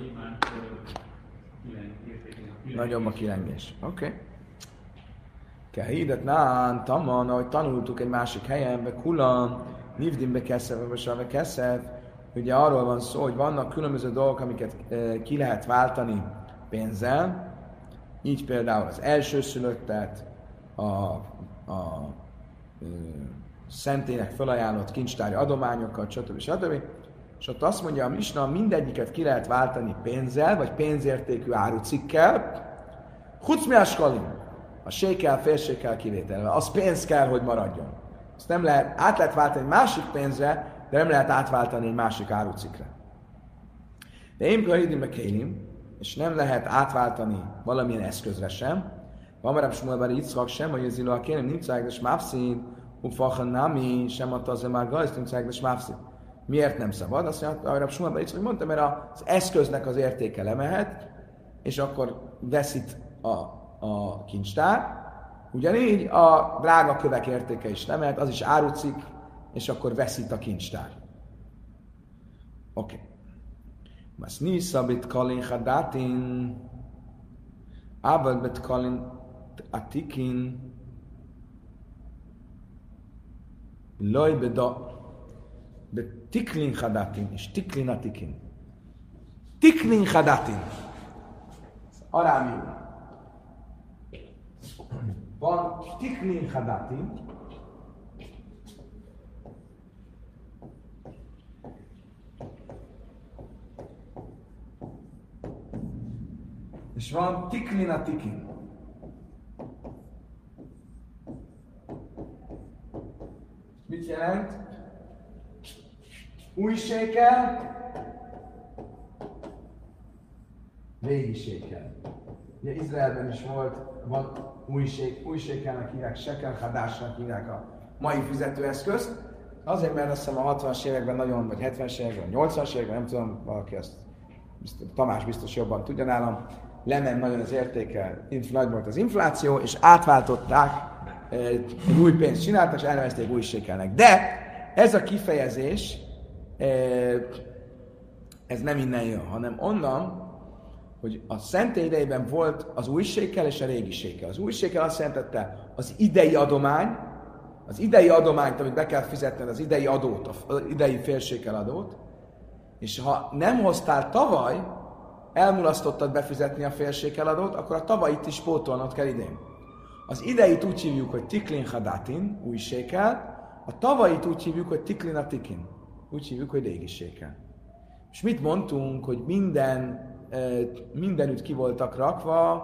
Nagyobb a kilengés. Oké. Kehidet nán, taman, ahogy tanultuk egy másik helyen, be kulan, nivdimbe keszev, vagy save keszev. Ugye arról van szó, hogy vannak különböző dolgok, amiket ki lehet váltani pénzzel. Így például az elsőszülöttet, a szentélynek felajánlott kincstári adományokat, stb. És ott azt mondja a misna, mindegyiket ki lehet váltani pénzzel, vagy pénzértékű árucikkel, hucmiáskalim, a sékel, félsékel kivételve. Az pénz kell, hogy maradjon. Ezt nem lehet, át lehet váltani másik pénzre, de nem lehet átváltani egy másik árucikre. De én kahidim kélim, és nem lehet átváltani valamilyen eszközre sem. Van már Shmuel bar Yitzchak sem, hogy eziló a kélim nincs szágdes mávszín, ufachan nami, sem a taze már gajsz nincs szágdes mávszín. Miért nem szabad? Azt mondja, arra Smuel bar Yitzchak mondta, mert az eszköznek az értéke lemehet, és akkor veszít a kincstár. Ugyanígy a drága kövek értéke is lemehet, az is árucik, és akkor veszít a kincstár. Oké. Mas nisza bit kalin hadatin, abel bit kalin atikin, loj beda, bet tiklin hadatin, és tiklin atikin. Tiklin hadatin. Arámiul. Van tiklin hadatin, és van tiklin atikin. Mit jelent? Új sékel, régi sékel. Ugye Izraelben is van új sékelnek hívják, sekel hadásnak hívják a mai fizetőeszközt. Azért, mert azt hiszem a 60-as években nagyon, vagy 70-es években, 80-as években, nem tudom, valaki azt, Tamás biztos jobban tudja nálam, lement nagyon az értéke, nagy volt az infláció, és átváltották, egy új pénzt csináltak, és elnevezték új sékelnek. De ez a kifejezés, ez nem innen jön, hanem onnan, hogy a szentély idejében volt az új sékel és a régi sékel. Az új sékel azt jelentette az idei adomány, az idei adományt, amit be kell fizetned, az idei adót, az idei félsékel adót, és ha nem hoztál tavaly, elmulasztottad befizetni a félsékel adót, akkor a tavalyit is pótolnod kell idén. Az ideit úgy hívjuk, hogy tiklin hadatin, új sékel, a tavalyit úgy hívjuk, hogy tiklin atikin, úgy hívjuk, hogy régi sékel. És mit mondtunk, hogy mindenütt ki voltak rakva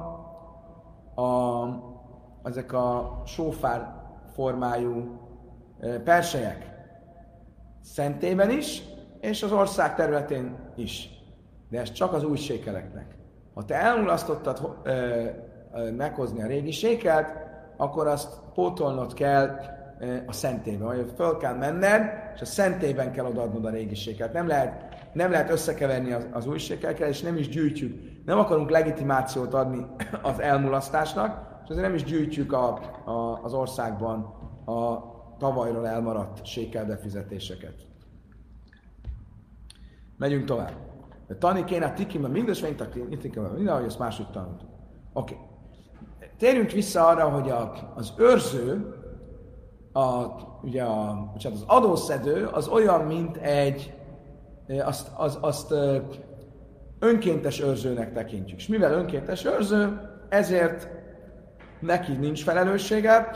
ezek a sófár formájú perselyek. Szentélyben is, és az ország területén is. De ez csak az új sékeleknek. Ha te elmulasztottad meghozni a régi sékelt, akkor azt pótolnod kell a szentélybe. Vagy föl kell menned, és a szentélyben kell odaadnod a régi sékelt. Nem lehet összekeverni az új sékelkel, és nem is gyűjtjük. Nem akarunk legitimációt adni az elmulasztásnak, és azért nem is gyűjtjük az országban a tavalyról elmaradt sékelbefizetéseket. Megyünk tovább. Tani kéne tikimben mindes, vagy tikimben minden, ahogy ezt máshogy tanultuk. Oké. Térjünk vissza arra, hogy az őrző, az adószedő az olyan, mint azt önkéntes őrzőnek tekintjük. És mivel önkéntes őrző, ezért neki nincs felelőssége.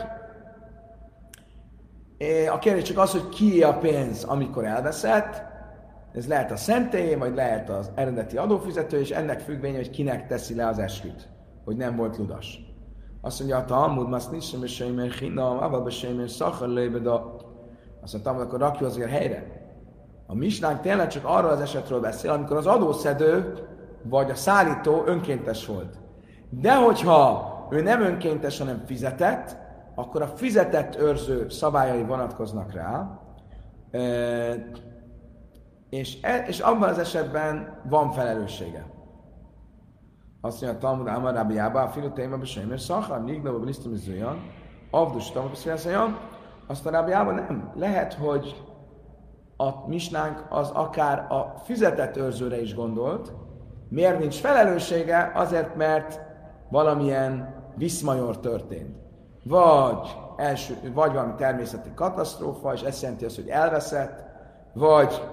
A kérdés csak az, hogy kié a pénz, amikor elveszett. Ez lehet a szentély, vagy lehet az eredeti adófizető, és ennek függvénye, hogy kinek teszi le az esküt, hogy nem volt ludas. Azt mondja, a Talmud, azt nincsen, és sejmér hinam, abba sejmér szachar lébeda. Azt mondja, akkor rakjuk azért helyre. A misnánk tényleg csak arról az esetről beszél, amikor az adószedő vagy a szállító önkéntes volt. De hogyha ő nem önkéntes, hanem fizetett, akkor a fizetett őrző szabályai vonatkoznak rá, és abban az esetben van felelőssége. Azt mondja, a Talmud Amar Rabbiába, a filotéma besejmér szachar, nignaba belisztum izőjan, avdus tama beszélszéjan, azt a Rabbiába nem. Lehet, hogy a misnánk az akár a fizetett őrzőre is gondolt. Miért nincs felelőssége? Azért, mert valamilyen viszmajor történt. Vagy valami természeti katasztrófa, és ezt jelenti azt, hogy elveszett, vagy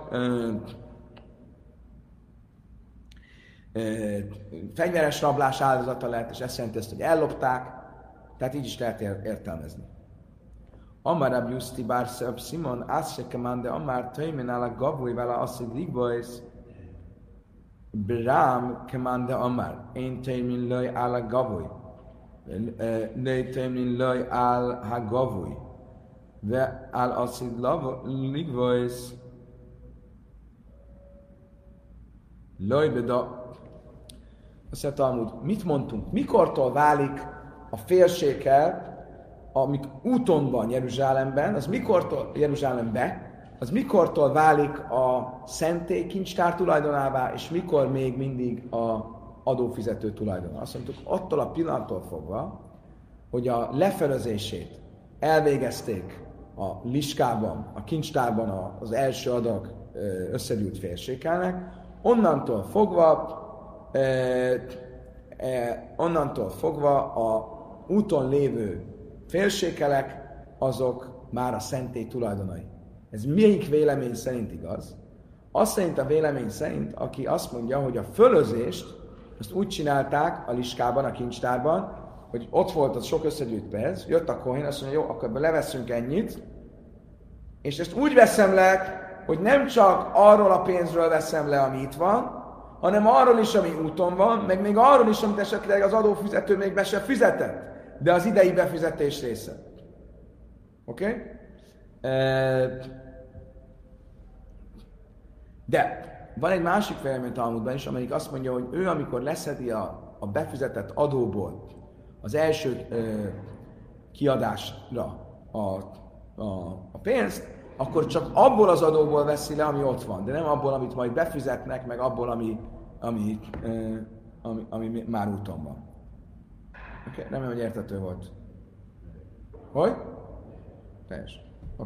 fegyveres rablás áldozata lett, és ezt jelenti azt, hogy ellopták. Tehát így is lehet értelmezni. Amar Rabbi Juszti bár Simon, azt se kemande, amár töjmen áll a gavúj vele azt, hogy ligvajsz, Brám kemande amár, én töjmen löj áll a gavúj, löj töjmen löj áll a gavúj, ve áll azt, hogy ligvajsz, löj beda. Azt mondja, Talmud, mit mondtunk? Mikortól válik a félsékel, amik úton van Jeruzsálemben, az mikortól Jeruzsálembe, az mikortól válik a szentély kincstár tulajdonává, és mikor még mindig a adófizető tulajdona. Azt mondtuk, attól a pillanattól fogva, hogy a lefelezését elvégezték a liskában, a kincstárban az első adag összegyűlt félsékelnek, onnantól fogva a úton lévő félsékelek, azok már a szentély tulajdonai. Ez melyik vélemény szerint igaz? Azt szerint a vélemény szerint, aki azt mondja, hogy a fölözést azt úgy csinálták a liskában, a kincstárban, hogy ott volt az sok összegyűjt pénz, jött a kohén, azt mondja, jó, akkor leveszünk ennyit, és ezt úgy veszem le, hogy nem csak arról a pénzről veszem le, ami itt van, hanem arról is, ami úton van, meg még arról is, amit esetleg az adófizető még be se fizetett, de az idei befizetés része. Oké? Okay? De van egy másik vélemény Talmudban is, amelyik azt mondja, hogy ő, amikor leszedi a befizetett adóból az első kiadásra a pénzt, akkor csak abból az adóból veszi le, ami ott van, de nem abból, amit majd befizetnek, meg abból, ami már úton van. Oké, remélem, hogy érthető volt. Hogy? Teljesen.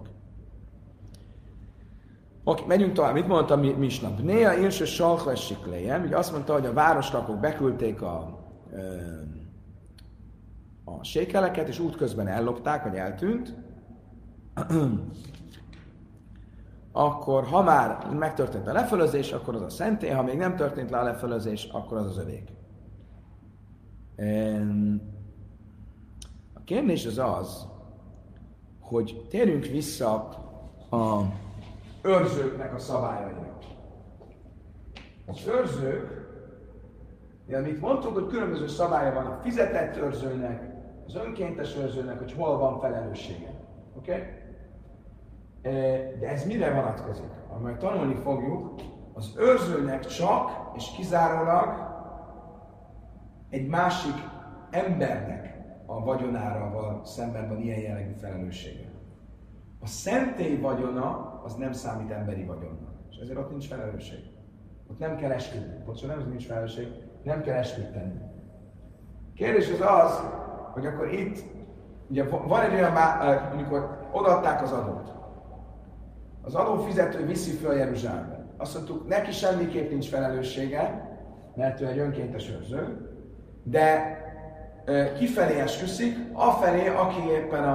Oké, megyünk tovább. Mit mondta Misna? Néha Ilse Salchves Siklejem, ugye azt mondta, hogy a városlakók beküldték a sékeleket, és útközben ellopták, vagy eltűnt. Akkor, ha már megtörtént a lefölözés, akkor az a szentély, ha még nem történt le a lefölözés, akkor az az övék. A kérdés az, hogy térjünk vissza a őrzőknek a szabályaira. Az őrzők, amit mondtuk, hogy különböző szabálya van a fizetett őrzőnek, az önkéntes őrzőnek, hogy hol van felelőssége. Oké? Okay? De ez mire vonatkozik? Amely tanulni fogjuk, az őrzőnek csak és kizárólag egy másik embernek a vagyonára szemben van ilyen jellegű felelőssége. A szentély vagyona az nem számít emberi vagyonnak, és ezért ott nincs felelősség. Ott nem kell esküdni. Bocsánat, nem, nincs felelősség, nem kell esküdteni. Kérdés az, hogy akkor itt, ugye van egy olyan, amikor odaadták az adót. Az adófizető viszi föl Jeruzsálembe. Azt mondtuk, neki semmiképp nincs felelőssége, mert ő egy önkéntes őrző, de kifelé esküszik, afelé, aki éppen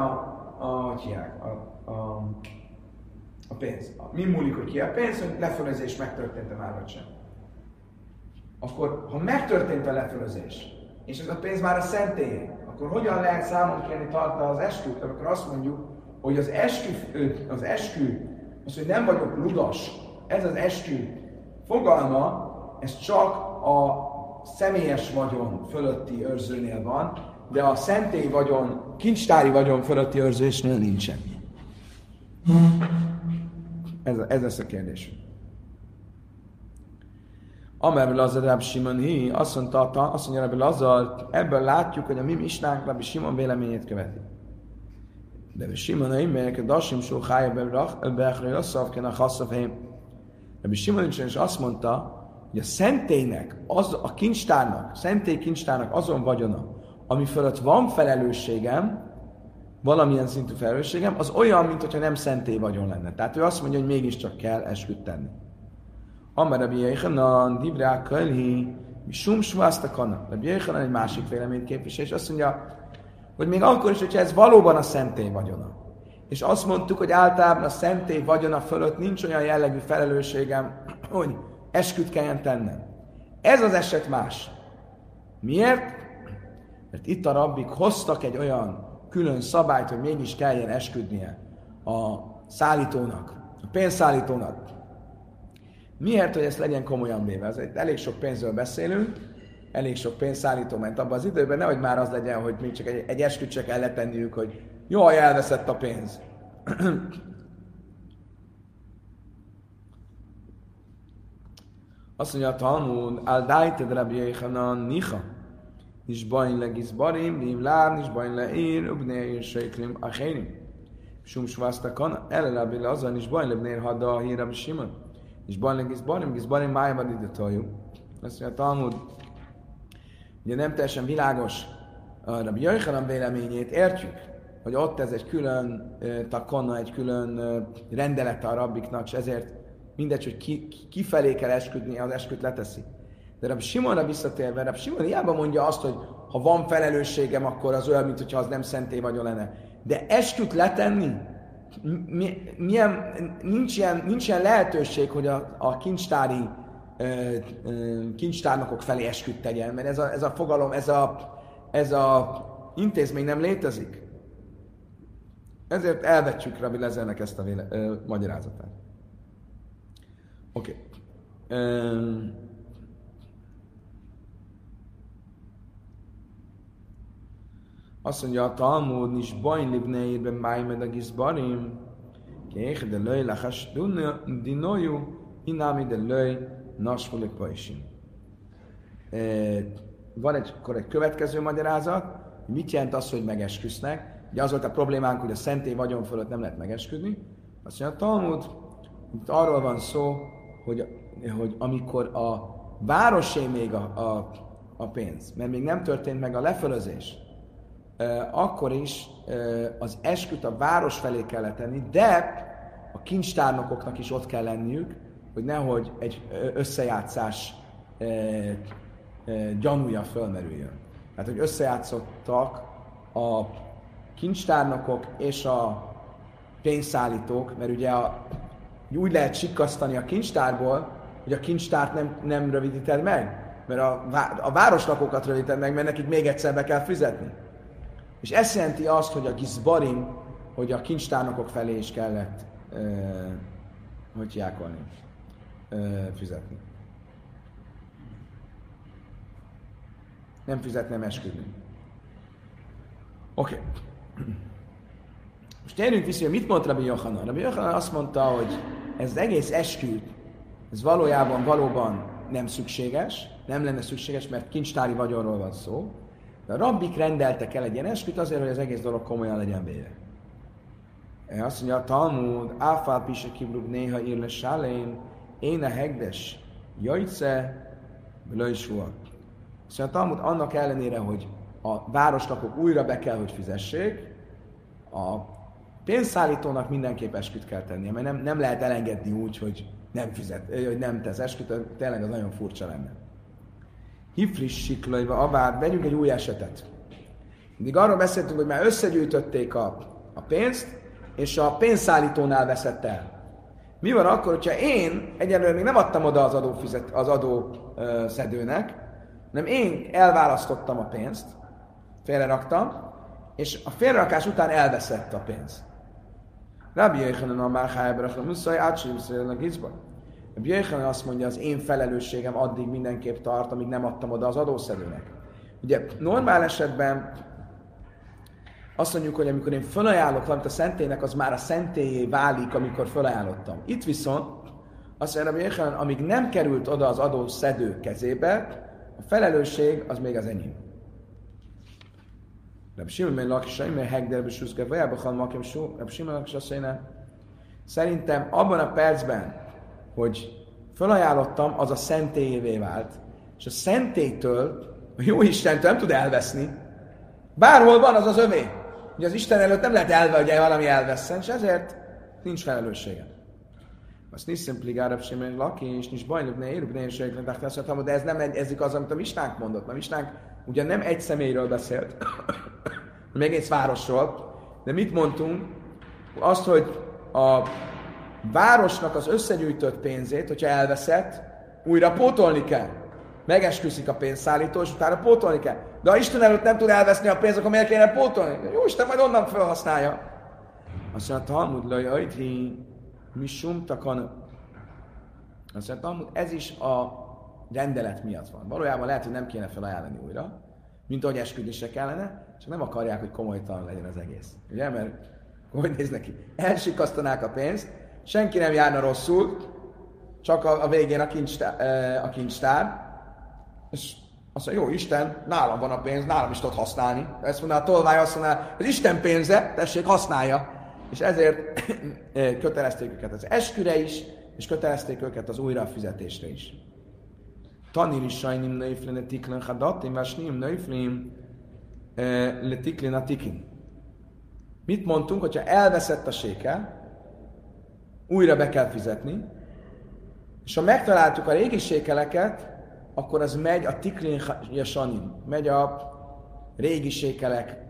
a pénz. Mi múlik, hogy ki a pénz, hogy lefölözés megtörtént-e már vagy sem. Akkor, ha megtörtént a lefölözés, és ez a pénz már a szentélyé, akkor hogyan lehet számon kérni tartani az esküt? Akkor azt mondjuk, hogy az eskü, az, hogy nem vagyok ludas, ez az eskü fogalma, ez csak a személyes vagyon fölötti őrzőnél van, de a szentély vagyon, kincstári vagyon fölötti őrzésnél nincsen. Ez lesz a kérdés. Amer Lazar Rabbi Simon azt mondja Rabbi Lazar, ebből látjuk, hogy a mi misnánk Rabbi Simon véleményét követi. De Rabbi Simon melyek a dasim sóhája beachra jasszavken a hasszavhém. Rabbi Simon is azt mondta, hogy a szentélynek, a kincstárnak, szentély kincstárnak azon vagyona, ami fölött van felelősségem, valamilyen szintű felelősségem, az olyan, mintha nem szentély vagyon lenne. Tehát ő azt mondja, hogy mégiscsak kell esküt tenni. Amar Rabbi Yechanan, Divrá Kölhi, Misum Svasztakana. Rabbi Yechanan egy másik véleményt képvisel, és azt mondja, hogy még akkor is, hogyha ez valóban a szentély vagyona. És azt mondtuk, hogy általában a szentély vagyona fölött nincs olyan jellegű felelősségem, hogy esküt kelljen tennem. Ez az eset más. Miért? Mert itt a rabbik hoztak egy olyan külön szabályt, hogy mégis kelljen esküdnie a szállítónak, a pénzszállítónak. Miért, hogy ezt legyen komolyan véve? Ez elég sok pénzről beszélünk, elég sok pénzszállító ment abban az időben, nehogy már az legyen, hogy még csak egy esküt se kell letenniük, hogy jaj, elveszett a pénz. Azt mondja a Talmud, al-dajted Rabbi Yechanan nicha, nis bajn le gizbarim, nim lám, nis bajn le ír, ubnéir seiklim achérim. Sumsvasztakon, ellenabille azon is bajlebnél hadda a hírem Simon. És bajlem májban ide toljuk. Azt mondja, a Talmud, ugye nem teljesen világos a Rabbi Yochanan véleményét, értjük, hogy ott ez egy külön takonna, egy külön rendelete a rabbiknak, és ezért mindegy, hogy kifelé kell esküdni, az esküt leteszi. De Rabbi Simonra visszatérve, Rabbi Simon hiába mondja azt, hogy ha van felelősségem, akkor az olyan, mintha az nem szentély vagyon lenne. De esküt letenni, nincs ilyen lehetőség, hogy a kincstári kincstárnokok felé esküt tegyen, mert ez a fogalom, ez a intézmény nem létezik. Ezért elvetjük Rabbi Lezernek ezt a magyarázatát. Oké. Azt mondja, a Talmud is bajnlibneirben májmed a gizbarim, kéh de löj lachas dinójú, inámi de löj nasfulik pajsim. Van egy következő magyarázat, hogy mit jelent az, hogy megesküsznek. Ugye az volt a problémánk, hogy a szentély vagyon fölött nem lehet megesküdni. Azt mondja, a Talmud, itt arról van szó, hogy amikor a városé még a pénz, mert még nem történt meg a lefölözés, akkor is az esküt a város felé kellett tenni, de a kincstárnokoknak is ott kell lenniük, hogy nehogy egy összejátszás gyanúja fölmerüljön. Tehát, hogy összejátszottak a kincstárnokok és a pénzszállítók, mert ugye úgy lehet sikkasztani a kincstárból, hogy a kincstárt nem rövidíted meg, mert a városlakókat rövidíted meg, mert nekik még egyszer be kell fizetni. És ez jelenti azt, hogy a gizbarim, hogy a kincstárnokok felé is kellett fizetni. Nem fizetni, nem esküdni. Oké. Most térjünk vissza, hogy mit mondta Rabbi Yochanan. Rabbi Yochanan azt mondta, hogy ez az egész eskü, ez valóban nem szükséges, nem lenne szükséges, mert kincstári vagyonról van szó. De a rabbik rendeltek el egy ilyen esküt azért, hogy az egész dolog komolyan legyen véve. Azt mondja a Talmud, áfál pise kibrug néha írle sálén, én a hegdes jajce, blöjsúa. Azt mondja a Talmud, annak ellenére, hogy a városlakók újra be kell, hogy fizessék, a pénzszállítónak mindenképp esküt kell tennie, mert nem lehet elengedni úgy, hogy nem tesz esküt, tényleg az nagyon furcsa lenne. Hifris siklajva, abár, vegyünk egy új esetet. Mindig arról beszéltünk, hogy már összegyűjtötték a pénzt, és a pénzszállítónál veszett el. Mi van akkor, hogyha én egyelőre még nem adtam oda az adószedőnek, hanem én elválasztottam a pénzt, félreraktam, és a félrerakás után elveszett a pénz. Rabbi Yochanan a Márhájában, muszáj átsívszélni a gizba. Rabbi Yochanan azt mondja, az én felelősségem addig mindenképp tart, amíg nem adtam oda az adószedőnek. Ugye normál esetben azt mondjuk, hogy amikor én felajánlok valamit a szentélynek, az már a szentélyé válik, amikor felajánlottam. Itt viszont azt mondja Rabbi Yochanan, amíg nem került oda az adószedő kezébe, a felelősség az még az enyém. Rabbi Simon ben Lakish, mert hegderbe suszke vajába halmakim sú, Rabbi Simon Lakish azt mondja, szerintem abban a percben, hogy felajánlottam, az a szentélyévé vált, és a szentélytől, a jó Istentől nem tud elveszni. Bárhol van, az az övé. Ugye az Isten előtt nem lehet hogy valami elvesszen, és ezért nincs felelőssége. Azt niszem pligárab sem meg laki, és nincs bajnok, ne érük, ne érségnek, de ez nem egyezik az, amit a Misnánk mondott. A Misnánk ugye nem egy személyről beszélt, hanem egész városról, de mit mondtunk? Azt, hogy a városnak az összegyűjtött pénzét, hogyha elveszett, újra pótolni kell. Megesküszik a pénzszállító, és utána pótolni kell. De ha Isten előtt nem tud elveszni a pénzt, akkor miért kéne pótolni? Jó Isten majd onnan felhasználja. Azt mondja, Talmud lajajti, mi sumtakan. Azt mondja, Talmud, ez is a rendelet miatt van. Valójában lehet, hogy nem kéne felajánlani újra, mint ahogy esküdésre kellene, csak nem akarják, hogy komolytalan legyen az egész. Ugye? Mert hogy néz neki? Elsikasztanák a pénzt, senki nem járna rosszul, csak a végén a kincstár, és azt mondja, jó Isten, nálam van a pénz, nálam is tudod használni. Ezt mondaná a tolvány, azt mondaná, az Isten pénze, tessék, használja. és ezért kötelezték őket az esküre is, és kötelezték őket az újrafizetésre is. Tanir is sajnim nöjflin le tiklin hadatim, vásnim nöjflin le tiklin a tikin. Mit mondtunk, hogyha elveszett a sékel, újra be kell fizetni, és ha megtaláltuk a régi sékeleket, akkor az megy a tiklin jasanim, megy a régi sékelek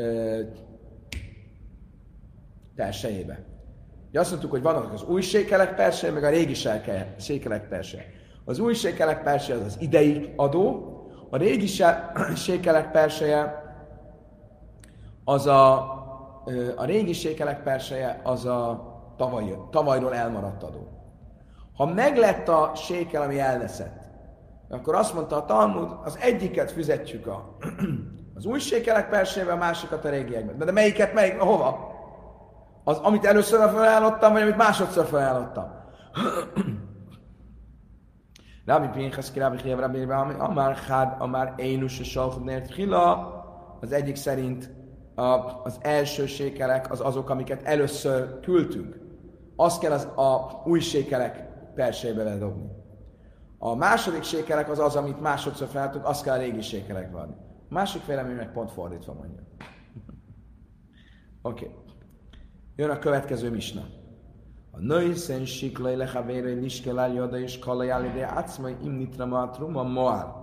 persejébe. Ugye azt mondtuk, hogy vannak az új sékelek perseje, meg a régi sékelek perseje. Az új sékelek perseje az az idei adó, a régi sékelek perseje az a régi sékelek perseje az a tavalyról elmaradt adó. Ha meglett a sékel, ami elveszett, akkor azt mondta a Talmud, az egyiket fizetjük az új sékelek persejébe, a másikat a régiekben. De melyiket, hova? Az, amit először felajánlottam, vagy amit másodszor felajánlottam? Rabbi Pinchas, Rabbi Chiev, Rabbi Amár Chad, Amár Énus, és Salchudnért Chila. Az egyik szerint az első sékelek az azok, amiket először küldtünk. Azt kell a új sékelek persejébe ledobni. A második sékelek az, amit másodszor felajánlottunk, azt kell a régi sékelek venni. A másik vélemény meg pont fordítva mondja. Oké. Jön a következő misna. A nőszen siklai lehavérő niskelál joda és kalajál ide átszmai imnitra matruma moál.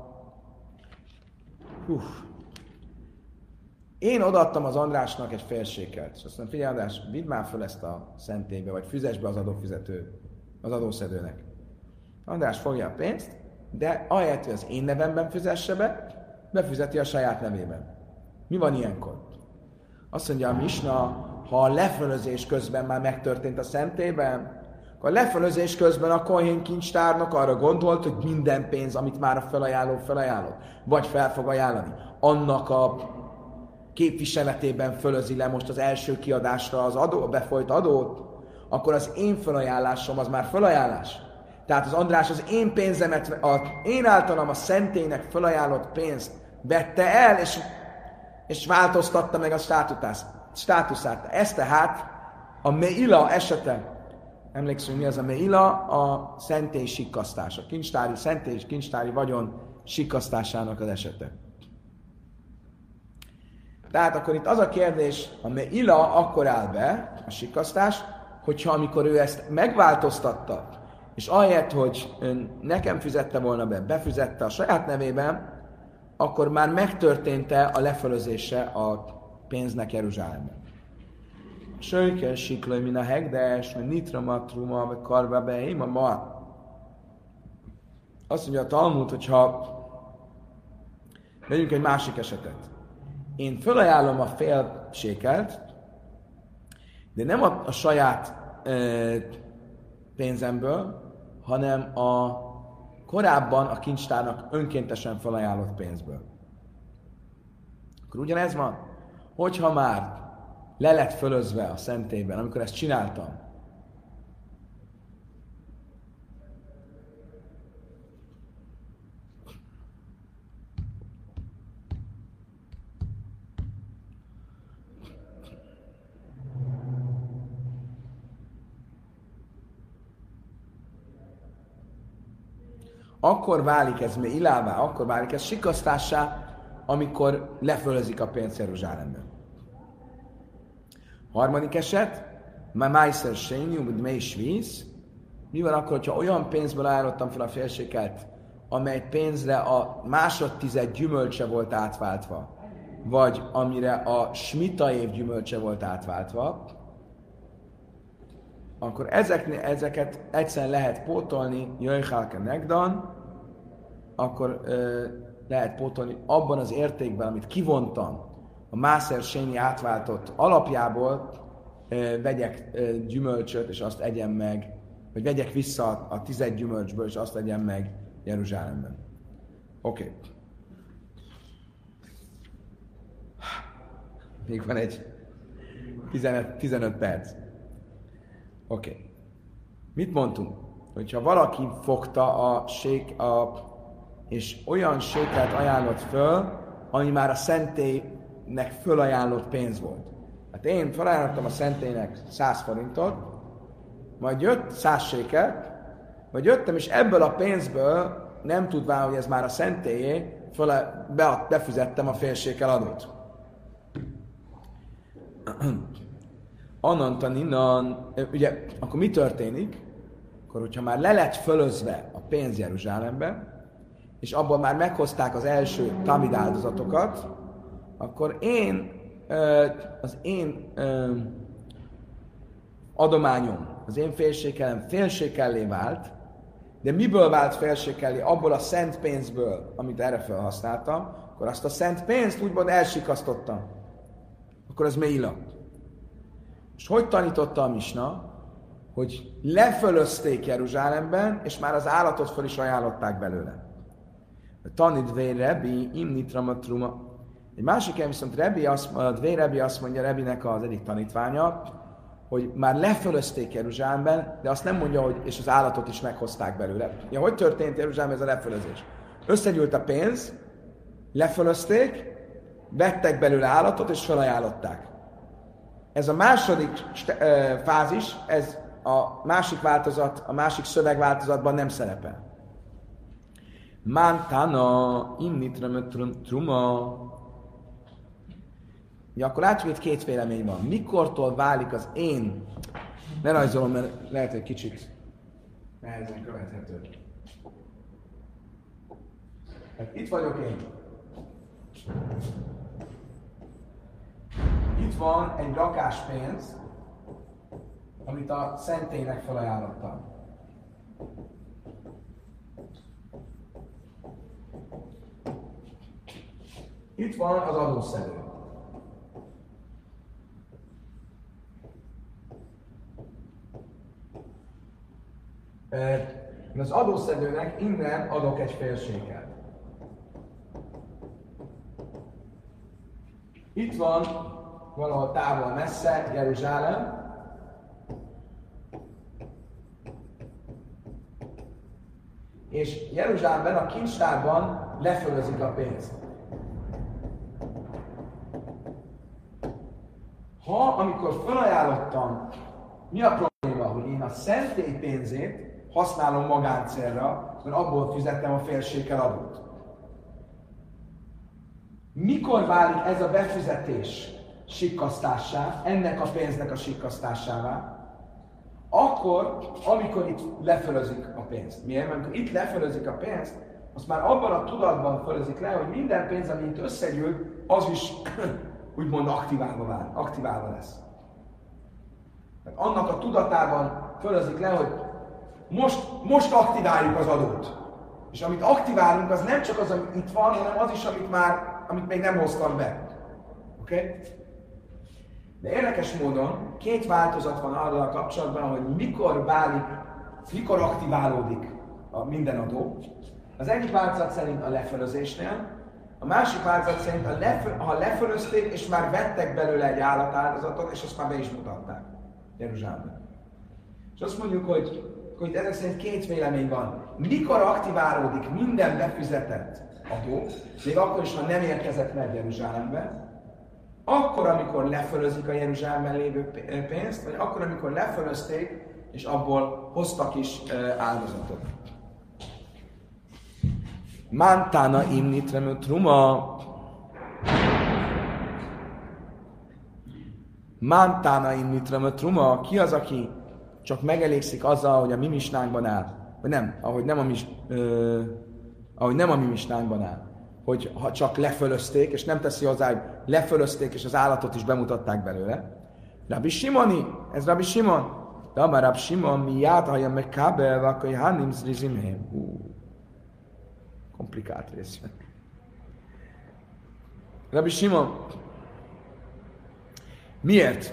Én odaadtam az Andrásnak egy félsékelt, és azt mondom, figyelj András, vidd már föl ezt a szentélybe, vagy fizess be az adószedőnek. András fogja a pénzt, de ahelyett, hogy az én nevemben fizesse be, befizeti a saját nevében. Mi van ilyenkor? Azt mondja a misna, ha a lefölözés közben már megtörtént a szentélyben, akkor a lefölözés közben a kohén kincstárnok arra gondolt, hogy minden pénz, amit már a felajánlott, vagy fel fog ajánlani, annak a képviseletében fölözi le most az első kiadásra a befolyt adót, akkor az én felajánlásom az már felajánlás. Tehát az András az én pénzemet, én általam a szentélynek felajánlott pénzt vette el, és változtatta meg a státuszát. Ez tehát a Meila esete. Emlékszünk, mi az a Meila? A szentély sikkasztása. Szentély és kincstári vagyon sikkasztásának az esete. Tehát akkor itt az a kérdés, a Meila akkor áll be, a sikkasztás, hogyha amikor ő ezt megváltoztatta, és ahelyett, hogy nekem fizette volna be, befizette a saját nevében, akkor már megtörtént-e a lefölözése a pénznek Jeruzsálemben. Söjke, siklaj, min a hegdes, vagy nitra matruma, vagy karba beim, a ma. Azt mondja a Talmud, hogyha vegyünk egy másik esetet. Én fölajánlom a fél sékelt, de nem a saját pénzemből, hanem a korábban a kincstárnak önkéntesen felajánlott pénzből. Akkor ugyanez van, hogyha már le lett fölözve a szentélyben, amikor ezt csináltam, akkor válik ez ilává, akkor válik ez sikkasztássá, amikor lefölözik a pénzt Jeruzsálemben. Harmadik eset, májszer sényi, mely svíz. Mi van akkor, hogyha olyan pénzből ajánlottam fel a félsékelt, amely pénzre a másodtized gyümölcse volt átváltva, vagy amire a smita év gyümölcse volt átváltva, akkor ezeket egyszerűen lehet pótolni, jöjjhálke negdan, akkor lehet pótolni abban az értékben, amit kivontam a mászer sényi átváltott alapjából, vegyek gyümölcsöt, és azt egyem meg, vagy vegyek vissza a 10 gyümölcsből, és azt egyem meg Jeruzsálemben. Oké. Még van egy 15 perc. Oké. Mit mondtunk? Hogyha valaki fogta és olyan sékelt ajánlott föl, ami már a szentélynek fölajánlott pénz volt. Hát én felajánlottam a szentélynek 100 forintot, majd jött 100 sékelt, vagy jöttem, és ebből a pénzből, nem tudván, hogy ez már a szentélyé, befizettem a fél sékel adót. Annantan innen, ugye, akkor mi történik? Akkor, hogyha már le lett fölözve a pénz Jeruzsálembe, és abból már meghozták az első tamid áldozatokat, akkor az én adományom, az én félsékelem félsékellé vált, de miből vált félsékellé? Abból a szent pénzből, amit erre felhasználtam, akkor azt a szent pénzt úgymond elsikasztottam. Akkor ez méla. És hogy tanította a misna? Hogy lefölözték Jeruzsálemben, és már az állatot föl is ajánlották belőle. Tanidvé Rebi, imnitra truma. Egy másik helyen viszont Rebi azt mondja, Rebinek az egyik tanítványa, hogy már lefölözték Jeruzsálemben, de azt nem mondja, hogy és az állatot is meghozták belőle. Ja, hogy történt Jeruzsálemben ez a lefölözés? Összegyűlt a pénz, lefölözték, vettek belőle állatot és felajánlották. Ez a második fázis, ez a másik változat, a másik szövegváltozatban nem szerepel. Mantana innitra truma. Ja, akkor látjuk, hogy két vélemény van. Mikortól válik az én... Ne rajzolom, mert lehet, hogy kicsit nehezen követhető. Hát itt vagyok én. Itt van egy rakás pénz, amit a szentélynek felajánlottam. Itt van az adószedő. Az adószedőnek innen adok egy félséget. Itt van valahol távol messze Jeruzsálem, és Jeruzsálemben a kincstárban lefölözik a pénzt. Amikor felajánlottam, mi a probléma, hogy én a szentély pénzét használom magáncélra, mert abból fizettem a fél sékel adót. Mikor válik ez a befizetés sikkasztássá, ennek a pénznek a sikkasztásává? Akkor, amikor itt lefölözik a pénzt. Miért? Mert amikor itt lefölözik a pénzt, azt már abban a tudatban fölözik le, hogy minden pénz, ami itt összegyűlt, az is úgymond aktiválva lesz. Tehát annak a tudatában fölözik le, hogy most aktiváljuk az adót. És amit aktiválunk, az nem csak az, ami itt van, hanem az is, amit még nem hoztam be. Oké? Okay? De érdekes módon két változat van arra a kapcsolatban, hogy mikor aktiválódik a minden adó. Az egyik változat szerint a lefölözésnél, a másik változat szerint, ha lefölözték, és már vettek belőle egy állatáldozatot, és azt már be is mutatták Jeruzsálemben. És azt mondjuk, hogy ezek szerint két vélemény van. Mikor aktiválódik minden befizetett adó, még akkor is, ha nem érkezett meg Jeruzsálembe, akkor, amikor lefölözik a Jeruzsálemben lévő pénzt, vagy akkor, amikor lefölözték, és abból hoztak is áldozatot. Mantana imnitremő truma. Mantana imnitremő truma. Ki az, aki csak megelégszik azzal, hogy a mi misnánkban áll? Vagy nem, ahogy nem a mi misnánkban áll. Hogy ha csak lefölözték, és nem teszi hozzá, hogy lefölözték, és az állatot is bemutatták belőle. Rabbi Simoni, ez Rabbi Simon. De amár Rabbi Simon, mi játhaja meg kábel, akkor hanem zrizimhem. Komplikált rész. Rabbi Simon, miért?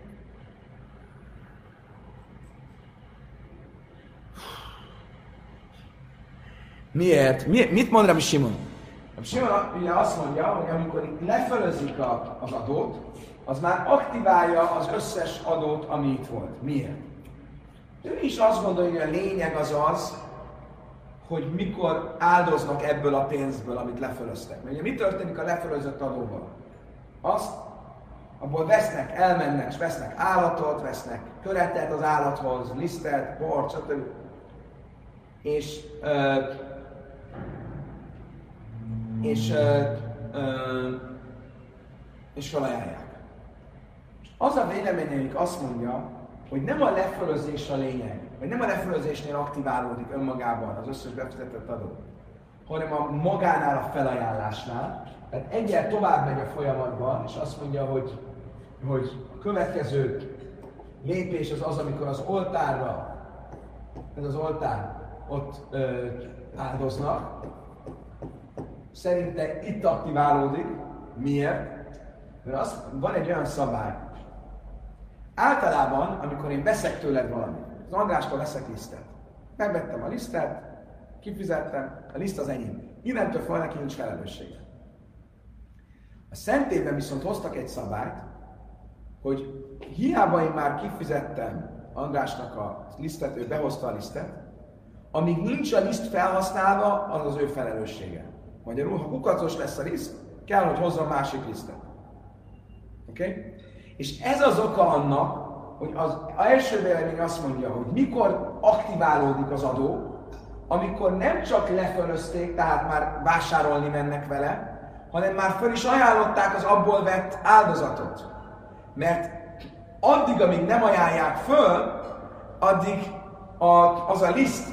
Miért? Mit mond Rabbi Simon? Rabbi Simon ugye azt mondja, hogy amikor itt lefölözik az adót, az már aktiválja az összes adót, ami itt volt. Miért? Ő is azt gondolja, hogy a lényeg az, hogy mikor áldoznak ebből a pénzből, amit lefölöztek. Mert ugye mi történik a lefölözött adóval? Azt abból vesznek, elmennek, és vesznek állatot, vesznek köretet az állathoz, lisztet, bort, stb. És felajánlják. Az a véleményünk azt mondja, hogy nem a lefölözés a lényeg, vagy nem a lefölözésnél aktiválódik önmagában az összes befizetett adó, hanem a magánál, a felajánlásnál. Tehát egyel tovább megy a folyamatban, és azt mondja, hogy a következő lépés az, amikor az oltárra, ez az oltár, ott áldoznak. Szerinte itt aktiválódik. Miért? Mert van egy olyan szabály. Általában, amikor én veszek tőled valamit, az Andrástól veszek lisztet. Megvettem a lisztet, kifizettem, a liszt az enyém. Innentől fel neki nincs felelőssége. A Szentében viszont hoztak egy szabályt, hogy hiába én már kifizettem Andrásnak a lisztet, ő behozta a lisztet, amíg nincs a liszt felhasználva, az az ő felelőssége. Magyarul, ha kukacos lesz a liszt, kell, hogy hozzon másik lisztet. Okay? És ez az oka annak, hogy az első vélemény azt mondja, hogy mikor aktiválódik az adó, amikor nem csak lefölözték, tehát már vásárolni mennek vele, hanem már föl is ajánlották az abból vett áldozatot. Mert addig, amíg nem ajánlják föl, addig az a liszt,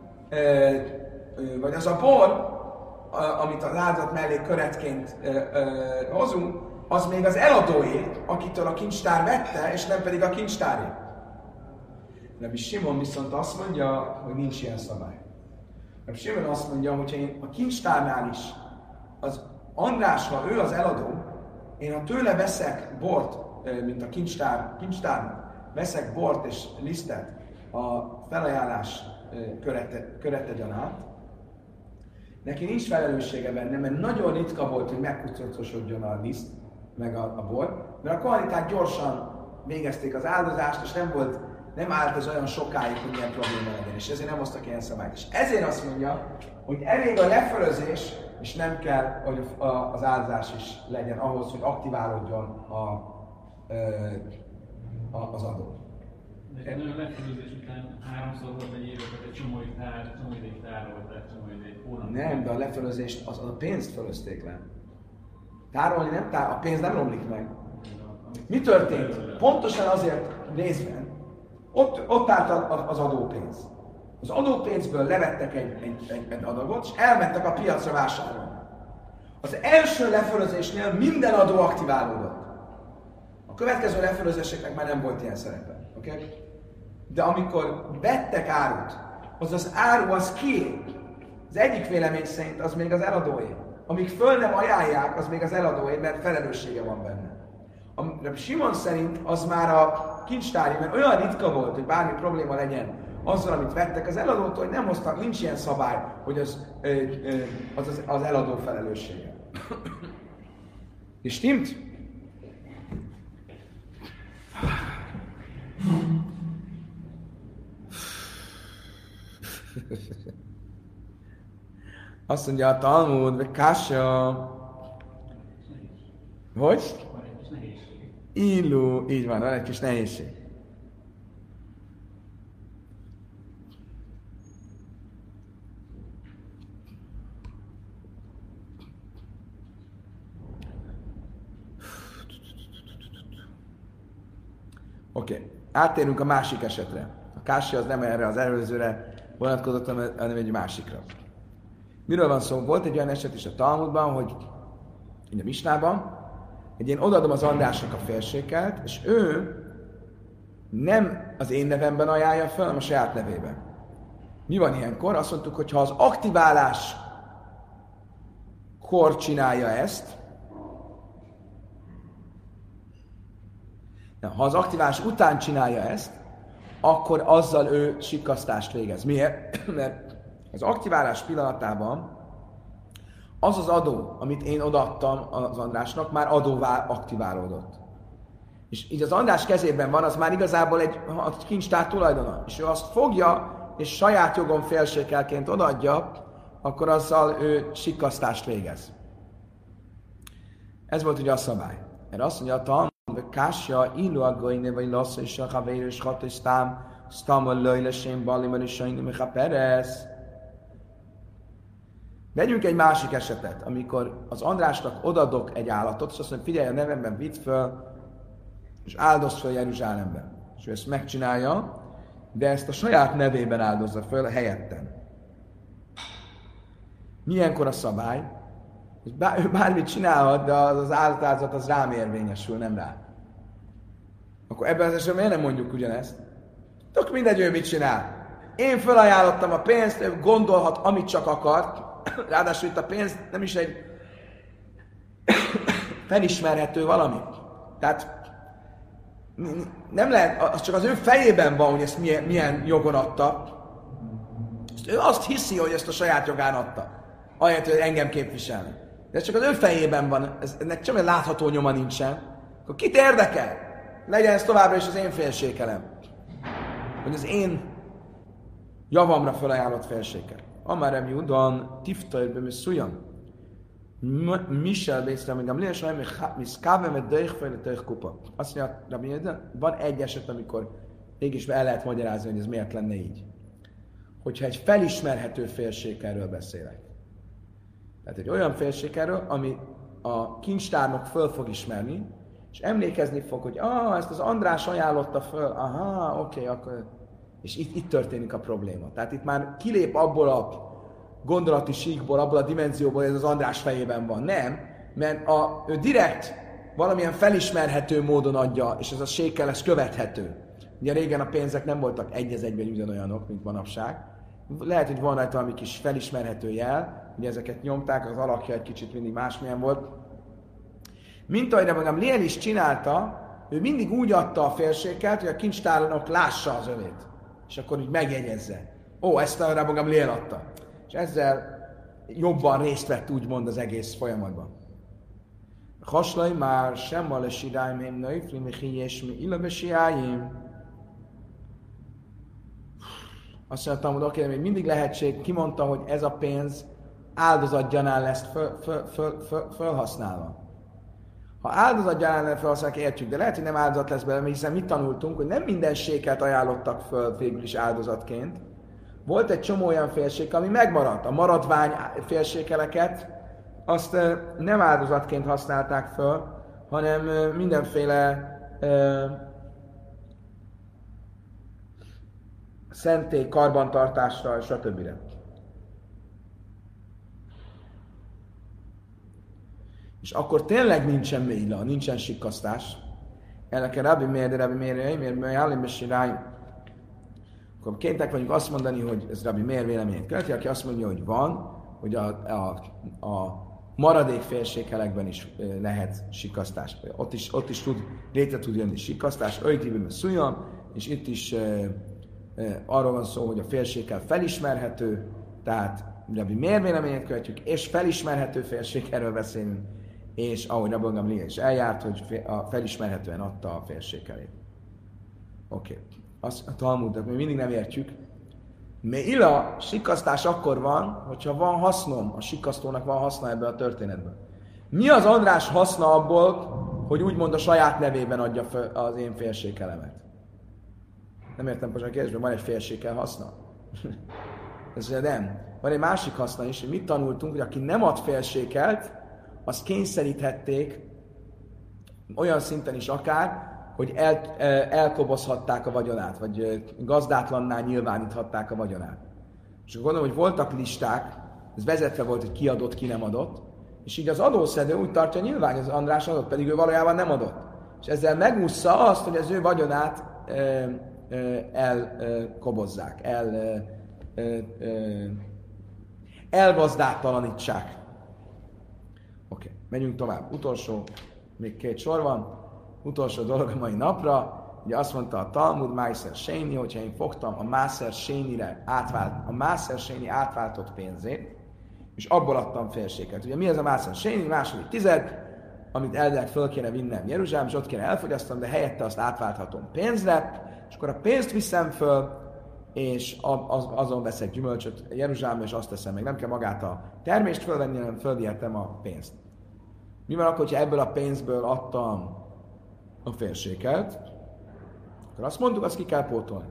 vagy az a bor, amit az áldozat mellé köretként hozunk, az még az eladóé, akitől a kincstár vette, és nem pedig a kincstáré. Rabbi Simon viszont azt mondja, hogy nincs ilyen szabály. Rabbi Simon azt mondja, hogy én a kincstárnál is, az András, ha ő az eladó, én ha tőle veszek bort, mint a kincstárnak, veszek bort és lisztet a felajánlás körete gyanánt, neki nincs felelőssége benne, mert nagyon ritka volt, hogy megkucacosodjon a liszt, meg a bor, mert a kohaniták gyorsan végezték az áldozást, és nem állt ez olyan sokáig, hogy ilyen probléma legyen, és ezért nem hoztak ilyen szabályt. És ezért azt mondja, hogy elég a lefölözés, és nem kell, hogy az áldozás is legyen ahhoz, hogy aktiválódjon az adó. De a lefölözés után 3-szor volt egy évet, egy csomó ideig tárolták, csomó ideig hónapot. Nem, de a lefölözést, a pénzt fölözték le. Tárolni nem a pénz nem romlik meg. Mi történt? Pontosan azért részben, ott állt az adópénz. Az adópénzből levettek egy adagot, és elmentek a piacra vásárolni. Az első lefölözésnél minden adó aktiválódott. A következő lefölözéseknek már nem volt ilyen szerepe. Okay? De amikor vettek árut, az áru az kié. Az egyik vélemény szerint az még az eladóé. Amíg föl nem ajánlják, az még az eladóé, mert felelőssége van benne. A Simon szerint az már a kincstári, mert olyan ritka volt, hogy bármi probléma legyen azzal, amit vettek az eladótól, hogy nem hoztak, nincs ilyen szabály, hogy az eladó felelőssége. És stimmt? Azt mondja a Talmud, vagy Kássa. Hogy? Van egy kis nehézség. Illu, így van egy kis nehézség. Oké, áttérünk a másik esetre. A Kássa az nem erre az előzőre vonatkozott, hanem egy másikra. Miről van szó? Volt egy olyan eset is a Talmudban, hogy így a Misnában, hogy én odaadom az Andrásnak a félsékelt, és ő nem az én nevemben ajánlja fel, hanem a saját nevében. Mi van ilyenkor? Azt mondtuk, hogy ha az aktiválás kor csinálja ezt, ha az aktiválás után csinálja ezt, akkor azzal ő sikkasztást végez. Miért? Mert az aktiválás pillanatában az az adó, amit én odaadtam az Andrásnak, már adóvá aktiválódott. És így az András kezében van, az már igazából egy kincstár tulajdona. És ő azt fogja, és saját jogon félsékelként odaadja, akkor azzal ő sikkasztást végez. Ez volt ugye a szabály. Erre azt mondja a Talmud, Kásja, illu a goyne, vagy lassza is a havér, és hat és sztám a löjlesén, balimar és sajni, meg a peresz. Vegyünk egy másik esetet, amikor az Andrásnak odadok egy állatot, és azt mondja, figyelj, a nevemben vidd föl, és áldozd föl Jeruzsálemben. És ő ezt megcsinálja, de ezt a saját nevében áldozza föl helyettem. Milyenkor a szabály? Ő bármit csinálhat, de az állatáldozat az rám érvényesül, nem rá. Akkor ebben az esetben miért nem mondjuk ugyanezt? Tök mindegy, ő mit csinál. Én felajánlottam a pénzt, ő gondolhat, amit csak akart. Ráadásul itt a pénz nem is egy felismerhető valami. Tehát nem lehet, az csak az ő fejében van, hogy ezt milyen jogon adta. Ő azt hiszi, hogy ezt a saját jogán adta. Ahelyett, hogy engem képviselne. De ez csak az ő fejében van, ennek semmi látható nyoma nincsen. Akkor kit érdekel? Legyen ez továbbra is az én félsékelem. Hogy az én javamra felajánlott félsékel. Amarem Judon, tiftajrbe miszújan. Michel Bészre, még amilyen sajnálom, hogy miszkávem egy döjjfejle tőjkupa. Azt mondja, Rabbi Judon, van egy eset, amikor mégis el lehet magyarázni, hogy ez miért lenne így. Hogyha egy felismerhető félsékelről beszélek. Tehát egy olyan félsékelről, ami a kincstárnok föl fog ismerni, és emlékezni fog, hogy ezt az András ajánlotta föl, oké, akkor... És itt történik a probléma. Tehát itt már kilép abból a gondolati síkból, abból a dimenzióból, hogy ez az András fejében van. Nem, mert ő direkt valamilyen felismerhető módon adja, és ez a sékkel ez követhető. Ugye régen a pénzek nem voltak egy az egyben ugyanolyanok, mint manapság. Lehet, hogy van rajta valami kis felismerhető jel, ugye ezeket nyomták, az alakja egy kicsit mindig másmilyen volt. Mint ahogy magam Liel is csinálta, ő mindig úgy adta a félséket, hogy a kincstárnok lássa az övét. És akkor úgy megjegyezze. Ezt a magam Liel adta. És ezzel jobban részt vett úgymond az egész folyamatban. Haslaj már sem a lesirájmém nőfli, mi hiésmi illabesiáim. Azt mondtam, hogy oké, még mindig lehetség, kimondta, hogy ez a pénz áldozatgyanán lesz felhasználva. Ha áldozatgyanán lesz felhasználva, értjük, de lehet, hogy nem áldozat lesz belőle, hiszen mit tanultunk, hogy nem minden sékelt ajánlottak föl végül is áldozatként. Volt egy csomó olyan félsék, ami megmaradt. A maradvány félsékeleket azt nem áldozatként használták föl, hanem mindenféle szentély, karbantartásra, stb. És akkor tényleg nincsen méla, nincsen sikkasztás. Elnök Rabbi Meir, Állim Besiráim. Akkor kénytek vagyunk azt mondani, hogy ez Rabbi Meir véleményét követi, aki azt mondja, hogy van, hogy a maradék félsékelekben is lehet sikkasztás. Ott is létre tud jönni sikkasztás, öjtívül szújjon, és itt is arról van szó, hogy a félsékel felismerhető, tehát Rabbi Meir véleményét követjük, és felismerhető félsékelről beszélünk, és ahogy Rabbi Gamliel is eljárt, hogy felismerhetően adta a félsékelét. Oké. Azt a Talmudnak még mindig nem értjük. Illa sikkasztás akkor van, hogyha van hasznom, a sikkasztónak van haszna ebben a történetben. Mi az András haszna abból, hogy úgymond a saját nevében adja az én félsékelemet? Nem értem most a kérdésben, van egy félsékel haszna? Ez nem. Van egy másik haszna is, hogy mit tanultunk, hogy aki nem ad félsékelt, azt kényszeríthették olyan szinten is akár, hogy elkobozhatták a vagyonát, vagy gazdátlanná nyilváníthatták a vagyonát. És akkor gondolom, hogy voltak listák, ez vezetve volt, hogy ki adott, ki nem adott, és így az adószedő úgy tartja nyilván, hogy az András adott, pedig ő valójában nem adott. És ezzel megúszza azt, hogy az ő vagyonát elkobozzák, elgazdátalanítsák. Oké, menjünk tovább. Utolsó, még 2 sor van. Utolsó dolog a mai napra. Ugye azt mondta a Talmud, Máser Séni, hogyha én fogtam a Máser Séni átváltott pénzét, és abból adtam félséget. Ugye mi ez a Máser Séni? Második tized, amit elvileg föl kéne vinnem Jeruzsálem, és ott kéne elfogyasztanom, de helyette azt átválthatom pénzre, és akkor a pénzt viszem föl, és azon veszek gyümölcsöt Jeruzsálembe, és azt teszem meg. Nem kell magát a termést fölvenni, hanem fölvihetem a pénzt. Mi van akkor, hogyha ebből a pénzből adtam a félsékelt, akkor azt mondtuk, azt ki kell pótolni.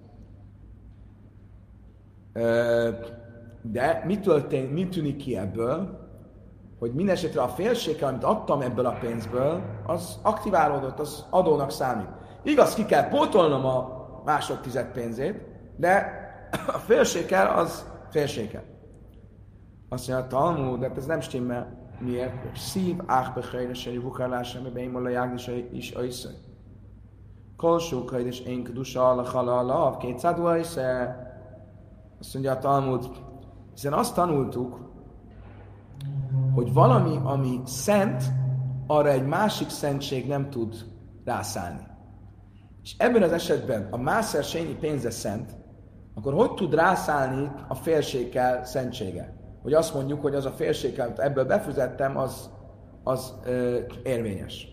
De mi tűnik ki ebből, hogy mindesetre a félsékel, amit adtam ebből a pénzből, az aktiválódott, az adónak számít. Igaz, ki kell pótolnom a másodtized pénzét, de a félsékel az félsékel. Azt mondja, a Talmud, de ez nem stimmel. Miért? Szív, áhbechejresei, hukárlásai, beimol a jágdisai is ajszai. Kolsókai, és én kedusa, halala, 200 ajsze. Azt mondja a Talmud, hiszen azt tanultuk, hogy valami, ami szent, arra egy másik szentség nem tud rászállni. És ebben az esetben a Máser Séni pénze szent, akkor hogy tud rászállni a félsékel szentsége? Hogy azt mondjuk, hogy az a félsékel, amit ebből befizettem, az érvényes.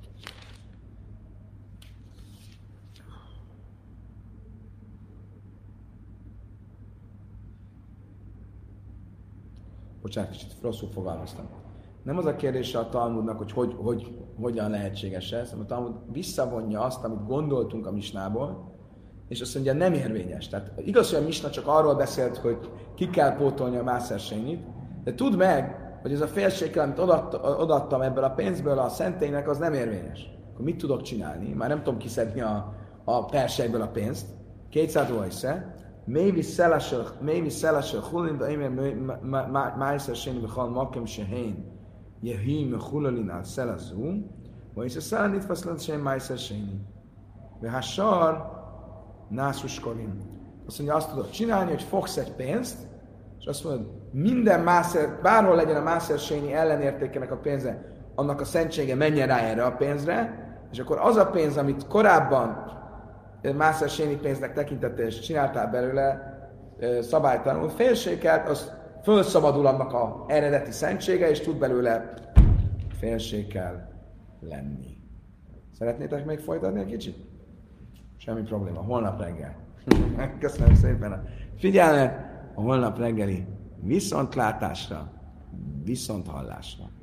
Bocsánat, kicsit rosszul fogalmaztam. Nem az a kérdése a Talmudnak, hogy hogyan lehetséges ez, hanem a Talmud visszavonja azt, amit gondoltunk a misnából, és azt mondja, nem érvényes. Tehát igaz, hogy a misna csak arról beszélt, hogy ki kell pótolni a Máser Sénit, de tudd meg, hogy ez a félsékel, amit odaadtam ebből a pénzből a szentélynek, az nem érvényes. Akkor mit tudok csinálni? Már nem tudom kiszedni a persegből a pénzt. 200 óajsze. Mévi szelasel hulin, de én Máser Séni bechal makem sehén jehim hulalin szelazú, vagy ez a nitfaszlan sem Máser Séni. Vehásar nászuskolim. Azt mondja, azt tudod csinálni, hogy fogsz egy pénzt, és azt mondod, minden Máser, bárhol legyen a Máser Séni ellenértékenek a pénze, annak a szentsége menjen rá erre a pénzre, és akkor az a pénz, amit korábban Máser Séni pénznek tekintettél, és csináltál belőle szabálytalanul félséget, az fölszabadul annak az eredeti szentsége, és tud belőle félséggel lenni. Szeretnétek még folytatni egy kicsit? Semmi probléma, holnap reggel. Köszönöm szépen a figyelmet, a holnap reggeli viszontlátásra, viszonthallásra.